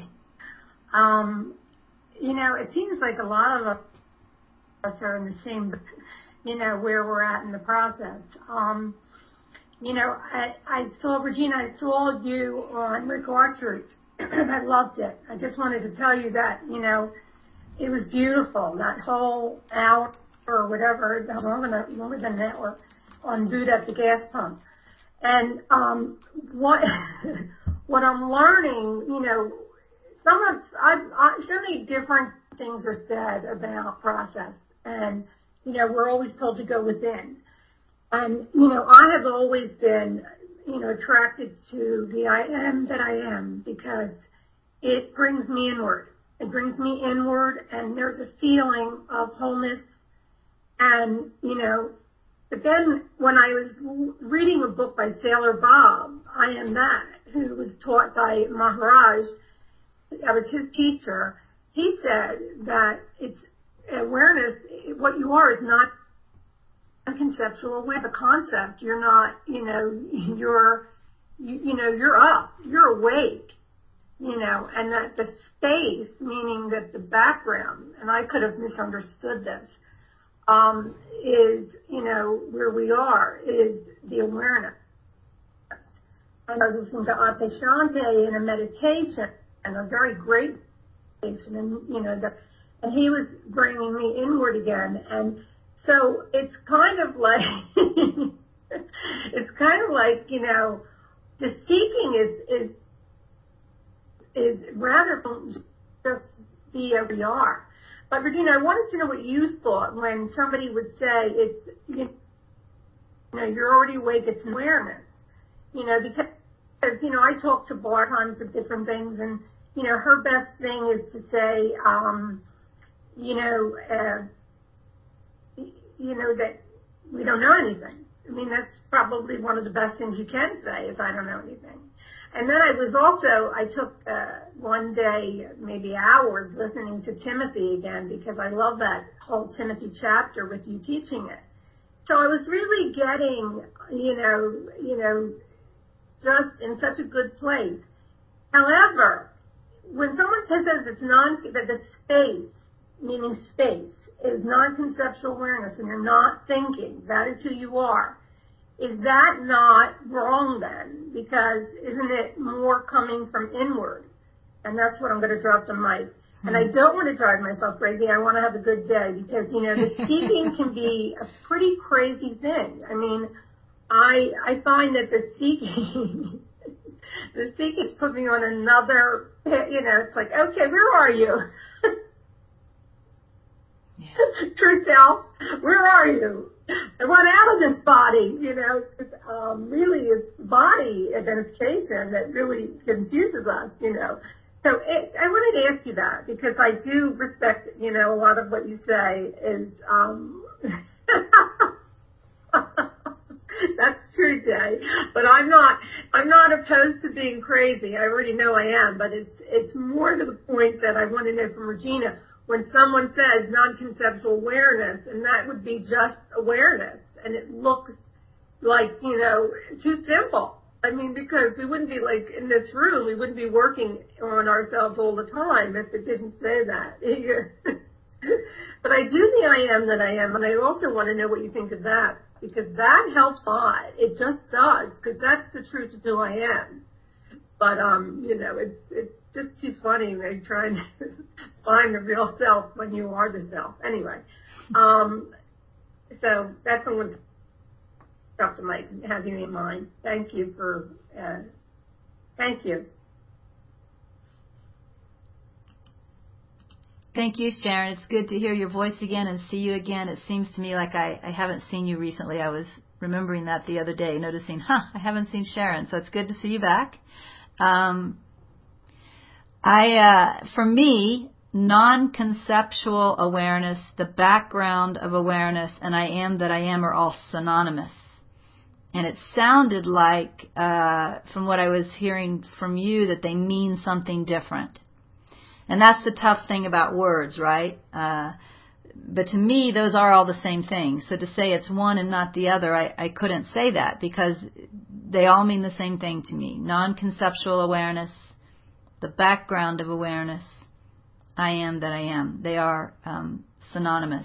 It seems like a lot of us are in the same, where we're at in the process. I saw, Regina, I saw you on Rick Orchard, and I loved it. I just wanted to tell you that, it was beautiful, that whole hour or whatever, longer than an hour, on Buddha at the gas pump. And what I'm learning, so many different things are said about process, and we're always told to go within. And I have always been attracted to the I am that I am, because it brings me inward. It brings me inward, and there's a feeling of wholeness. And but then when I was reading a book by Sailor Bob, I Am That, who was taught by Maharaj, I was his teacher, he said that it's awareness, what you are is not conceptual awareness. The concept, you're not, you're up, you're awake, and that the space, meaning that the background, and I could have misunderstood this, is, where we are, is the awareness. And I was listening to Ate Shante in a meditation, and a very great meditation, and, and he was bringing me inward again. And so it's kind of like, the seeking is rather just be where we are. But Regina, I wanted to know what you thought when somebody would say it's, you're already awake, it's awareness. Because, I talk to Bar times of different things, and, her best thing is to say, that we don't know anything. I mean, that's probably one of the best things you can say is I don't know anything. And then I took one day, maybe hours, listening to Timothy again, because I love that whole Timothy chapter with you teaching it. So I was really getting, just in such a good place. However, when someone says that the space, meaning space, is non-conceptual awareness, and you're not thinking, that is who you are, is that not wrong then? Because isn't it more coming from inward? And that's what I'm going to drop the mic. And I don't want to drive myself crazy. I want to have a good day, because, the seeking can be a pretty crazy thing. I mean, I find that the seeking put me on another, it's like, okay, where are you? Yeah. True self, where are you? I want out of this body, really it's body identification that really confuses us, So So I wanted to ask you that because I do respect, a lot of what you say is, that's true, Jay. But I'm not opposed to being crazy. I already know I am, but it's more to the point that I want to know from Regina when someone says non-conceptual awareness, and that would be just awareness, and it looks like, too simple. I mean, because we wouldn't be like in this room, we wouldn't be working on ourselves all the time if it didn't say that. But I do the I am that I am, and I also want to know what you think of that, because that helps a lot. It just does, because that's the truth of who I am. But, it's just too funny. They're trying to find the real self when you are the self. Anyway, so that's someone's drop the mic and have you in mind. Thank you. Thank you, Sharon. It's good to hear your voice again and see you again. It seems to me like I haven't seen you recently. I was remembering that the other day, noticing, I haven't seen Sharon, so it's good to see you back. For me, non-conceptual awareness, the background of awareness, and I am that I am are all synonymous. And it sounded like, from what I was hearing from you, that they mean something different. And that's the tough thing about words, right? But to me, those are all the same thing. So to say it's one and not the other, I couldn't say that because they all mean the same thing to me. Non-conceptual awareness, the background of awareness, I am that I am. They are synonymous.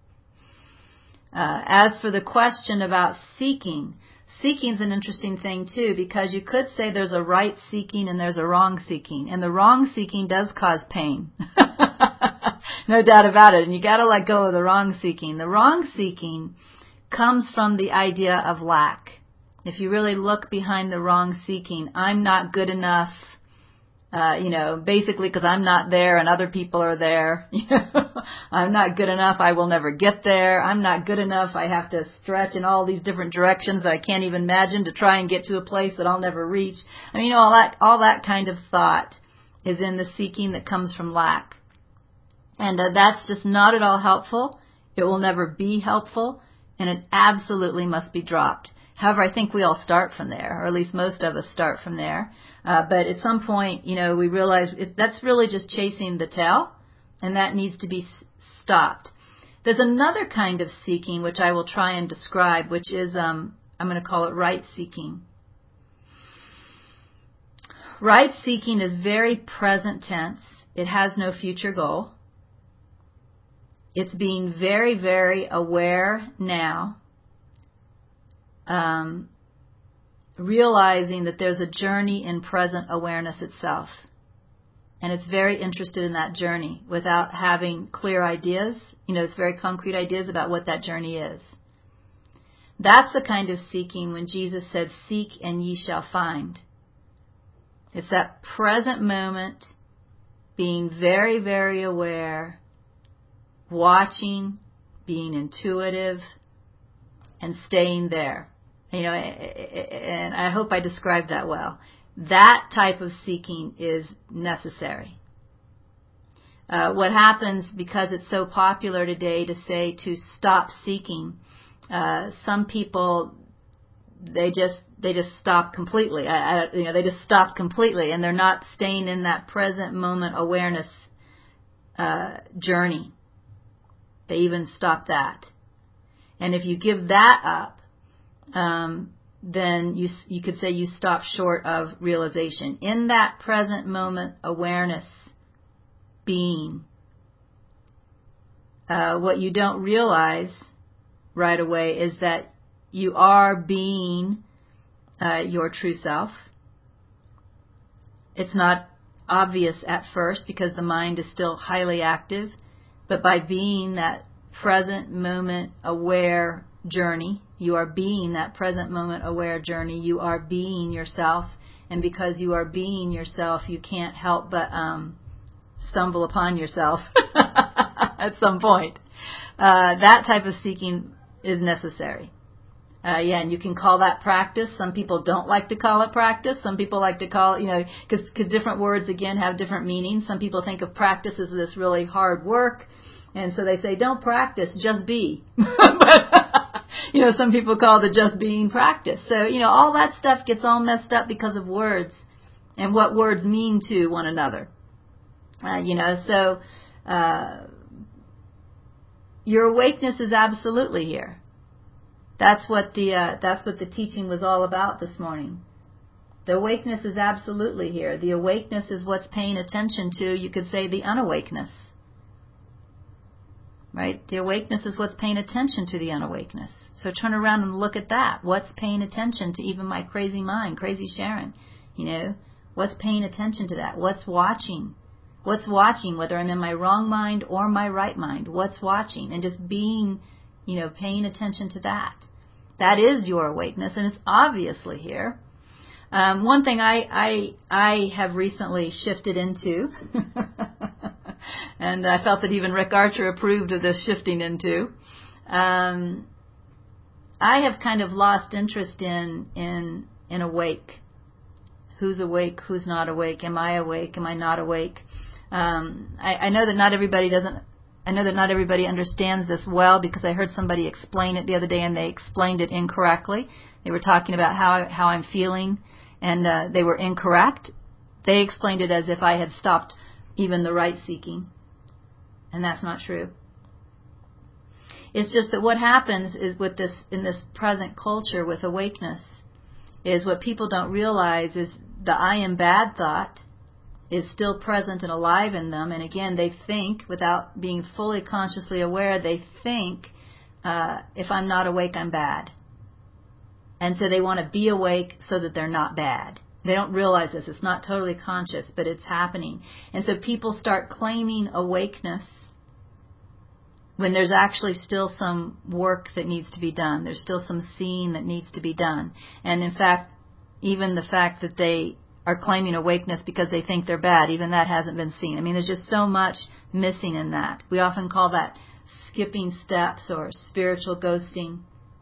As for the question about seeking is an interesting thing too, because you could say there's a right seeking and there's a wrong seeking, and the wrong seeking does cause pain. No doubt about it, and you got to let go of the wrong seeking. The wrong seeking comes from the idea of lack. If you really look behind the wrong seeking, I'm not good enough, basically because I'm not there and other people are there. I'm not good enough, I will never get there. I'm not good enough, I have to stretch in all these different directions that I can't even imagine to try and get to a place that I'll never reach. I mean, all that kind of thought is in the seeking that comes from lack. And that's just not at all helpful. It will never be helpful, and it absolutely must be dropped. However, I think we all start from there, or at least most of us start from there. But at some point, we realize that's really just chasing the tail, and that needs to be stopped. There's another kind of seeking, which I will try and describe, which is, I'm going to call it right seeking. Right seeking is very present tense. It has no future goal. It's being very, very aware now. Realizing that there's a journey in present awareness itself. And it's very interested in that journey without having clear ideas. It's very concrete ideas about what that journey is. That's the kind of seeking when Jesus said, "Seek and ye shall find." It's that present moment, being very, very aware, watching, being intuitive, and staying there. And I hope I described that well. That type of seeking is necessary. What happens, because it's so popular today to say to stop seeking, some people, they just stop completely. They just stop completely, and they're not staying in that present moment awareness journey. They even stop that. And if you give that up, then you could say you stop short of realization. In that present moment awareness being, what you don't realize right away is that you are being your true self. It's not obvious at first because the mind is still highly active, but by being that present moment aware journey, you are being that present moment aware journey, you are being yourself, and because you are being yourself, you can't help but stumble upon yourself at some point. That type of seeking is necessary. Yeah, and you can call that practice. Some people don't like to call it practice. Some people like to call it, because different words, again, have different meanings. Some people think of practice as this really hard work, and so they say, don't practice, just be. But, some people call the just being practice. So, all that stuff gets all messed up because of words and what words mean to one another. Your awakeness is absolutely here. That's what the teaching was all about this morning. The awakeness is absolutely here. The awakeness is what's paying attention to, you could say, the unawakeness. Right? The awakeness is what's paying attention to the unawakeness. So turn around and look at that. What's paying attention to even my crazy mind, crazy Sharon? What's paying attention to that? What's watching? What's watching, whether I'm in my wrong mind or my right mind? What's watching? And just being, paying attention to that. That is your awakeness, and it's obviously here. One thing I have recently shifted into, and I felt that even Rick Archer approved of this shifting into, I have kind of lost interest in awake. Who's awake? Who's not awake? Am I awake? Am I not awake? I know that not everybody understands this well, because I heard somebody explain it the other day, and they explained it incorrectly. They were talking about how I'm feeling, and they were incorrect. They explained it as if I had stopped even the right seeking, and that's not true. It's just that what happens is in this present culture with awakeness, is what people don't realize is the I am bad thought is still present and alive in them. And again, they think, without being fully consciously aware, they think, if I'm not awake, I'm bad. And so they want to be awake so that they're not bad. They don't realize this. It's not totally conscious, but it's happening. And so people start claiming awakeness when there's actually still some work that needs to be done. There's still some seeing that needs to be done. And in fact, even the fact that they are claiming awakeness because they think they're bad, even that hasn't been seen. I mean, there's just so much missing in that. We often call that skipping steps or spiritual ghosting.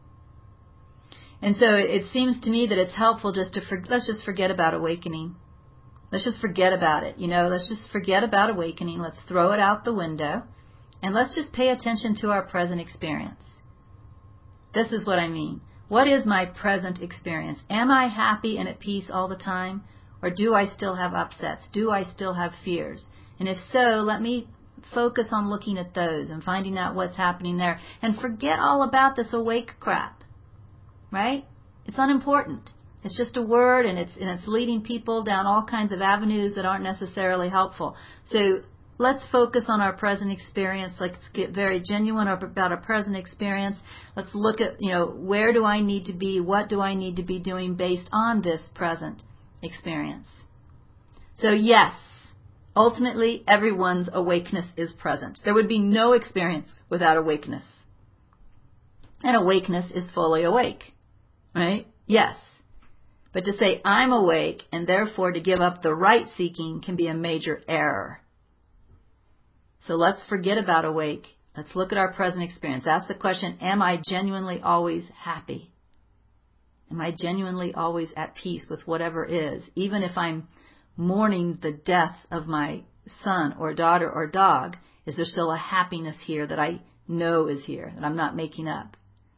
And so it seems to me that it's helpful just let's just forget about awakening. Let's just forget about it. Let's just forget about awakening. Let's throw it out the window. And let's just pay attention to our present experience. This is what I mean. What is my present experience? Am I happy and at peace all the time? Or do I still have upsets? Do I still have fears? And if so, let me focus on looking at those and finding out what's happening there. And forget all about this awake crap. Right? It's unimportant. It's just a word, and it's leading people down all kinds of avenues that aren't necessarily helpful. So let's focus on our present experience. Let's get very genuine about our present experience. Let's look at, where do I need to be? What do I need to be doing based on this present experience? So yes, ultimately everyone's awakeness is present. There would be no experience without awakeness. And awakeness is fully awake. Right? Yes. But to say I'm awake and therefore to give up the right seeking can be a major error. So let's forget about awake. Let's look at our present experience. Ask the question, am I genuinely always happy? Am I genuinely always at peace with whatever is? Even if I'm mourning the death of my son or daughter or dog, is there still a happiness here that I know is here, that I'm not making up?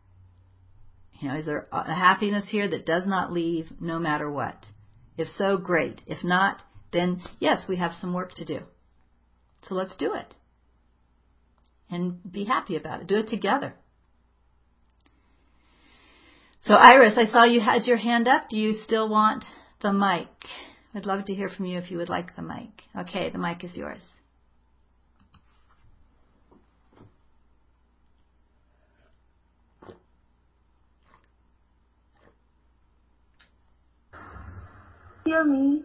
Is there a happiness here that does not leave no matter what? If so, great. If not, then yes, we have some work to do. So let's do it. And be happy about it. Do it together. So Iris, I saw you had your hand up. Do you still want the mic? I'd love to hear from you if you would like the mic. Okay, the mic is yours. Hear me?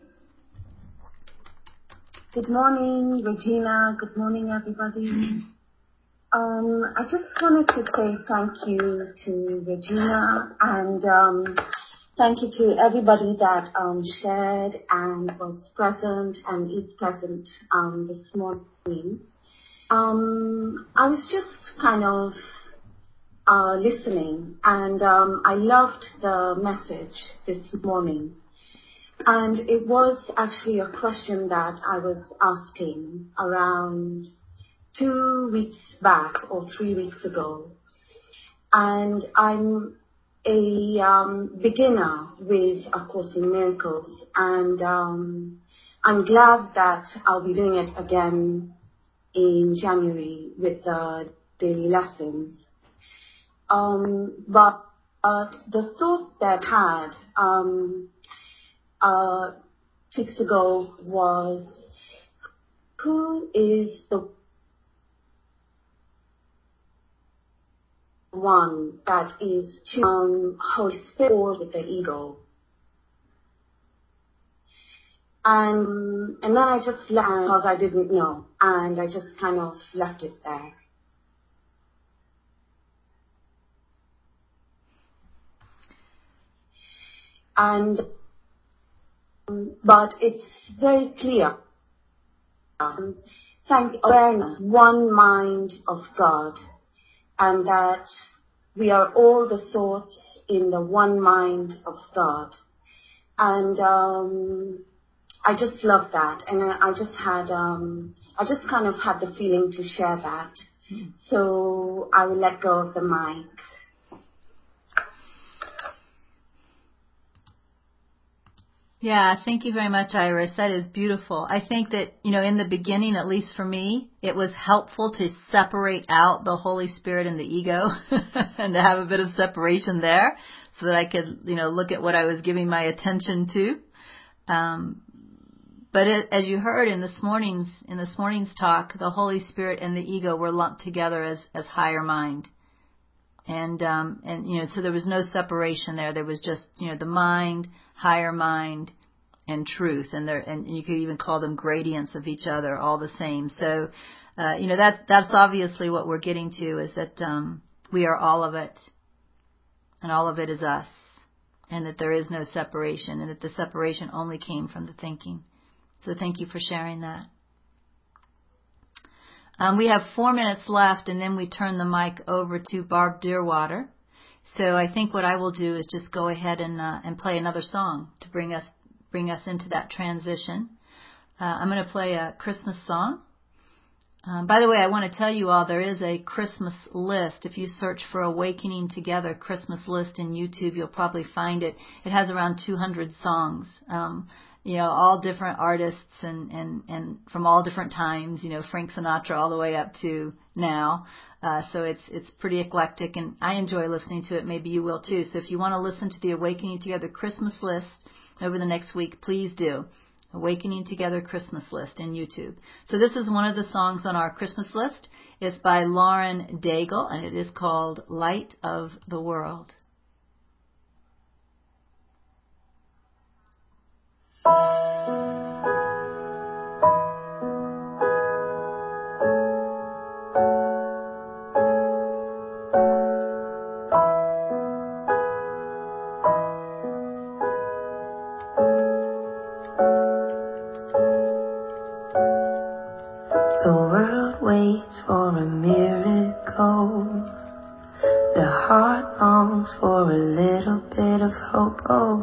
Good morning, Regina. Good morning, everybody. I just wanted to say thank you to Regina and thank you to everybody that shared and was present and is present this morning. I was just kind of listening, and I loved the message this morning. And it was actually a question that I was asking around 2 weeks back or 3 weeks ago. And I'm a beginner with A Course in Miracles, and I'm glad that I'll be doing it again in January with the daily lessons. But the thought that I had 2 weeks ago was, who is the one that is Holy Spirit or with the ego? And then I just left because I didn't know, and I just kind of left it there. But it's very clear. Thank awareness, one mind of God, and that we are all the thoughts in the one mind of God. And I just love that, and I just kind of had the feeling to share that. So I will let go of the mic. Yeah, thank you very much, Iris. That is beautiful. I think that, in the beginning, at least for me, it was helpful to separate out the Holy Spirit and the ego and to have a bit of separation there so that I could, look at what I was giving my attention to. But as you heard in this morning's talk, the Holy Spirit and the ego were lumped together as higher mind. And so there was no separation there. There was just, the mind, higher mind, and truth. And you could even call them gradients of each other, all the same. So, that's obviously what we're getting to, is that we are all of it, and all of it is us, and that there is no separation, and that the separation only came from the thinking. So thank you for sharing that. We have 4 minutes left, and then we turn the mic over to Barb Deerwater. So I think what I will do is just go ahead and play another song to bring us into that transition. I'm going to play a Christmas song. By the way, I want to tell you all, there is a Christmas list. If you search for Awakening Together Christmas list in YouTube, you'll probably find it. It has around 200 songs. All different artists and from all different times, Frank Sinatra all the way up to now. So it's pretty eclectic, and I enjoy listening to it. Maybe you will too. So if you want to listen to the Awakening Together Christmas list over the next week, please do. Awakening Together Christmas list in YouTube. So this is one of the songs on our Christmas list. It's by Lauren Daigle, and it is called Light of the World. The world waits for a miracle. The heart longs for a little bit of hope. Oh,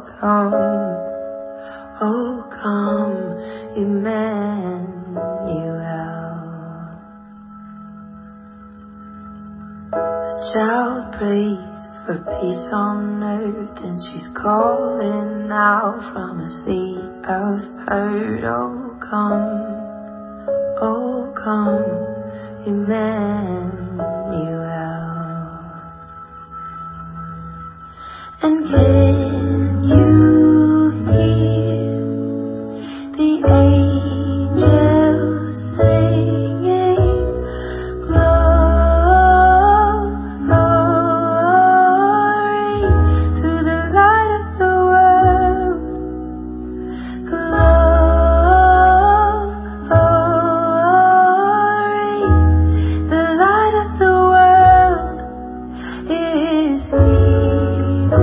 come, Emmanuel. A child prays for peace on earth, and she's calling out from a sea of hurt. Oh, come, Emmanuel. And can you hear the angels singing, glory to the light of the world, glory, the light of the world is here.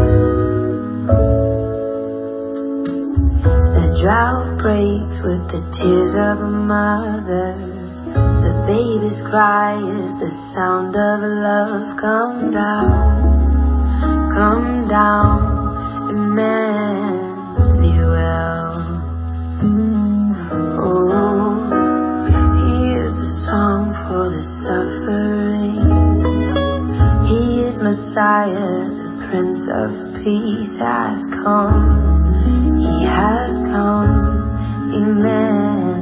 The drought breaks with the tears of a mother. The baby's cry is the sound of love. Come down, Emmanuel. Oh, here's the song for the suffering. He is Messiah, the Prince of Peace has come. He has come, Emmanuel.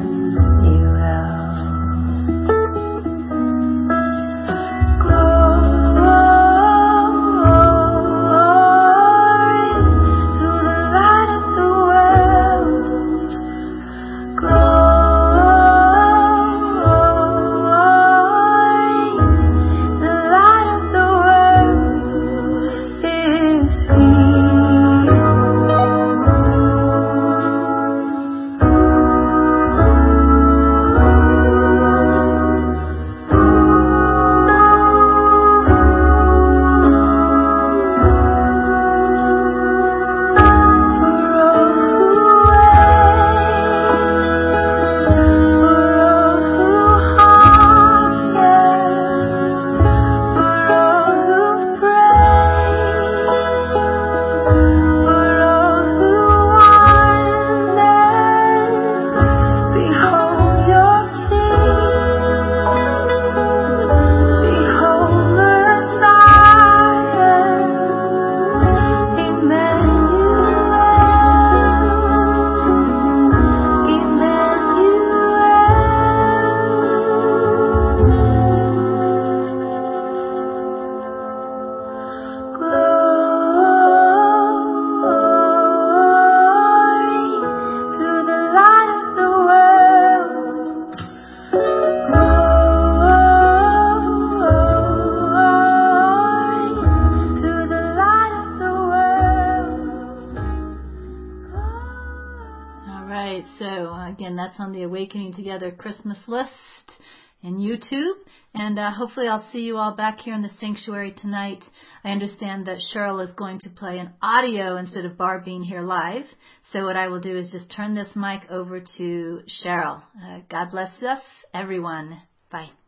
That's on the Awakening Together Christmas list and YouTube. And hopefully I'll see you all back here in the sanctuary tonight. I understand that Cheryl is going to play an audio instead of Barb being here live. So what I will do is just turn this mic over to Cheryl. God bless us, everyone. Bye.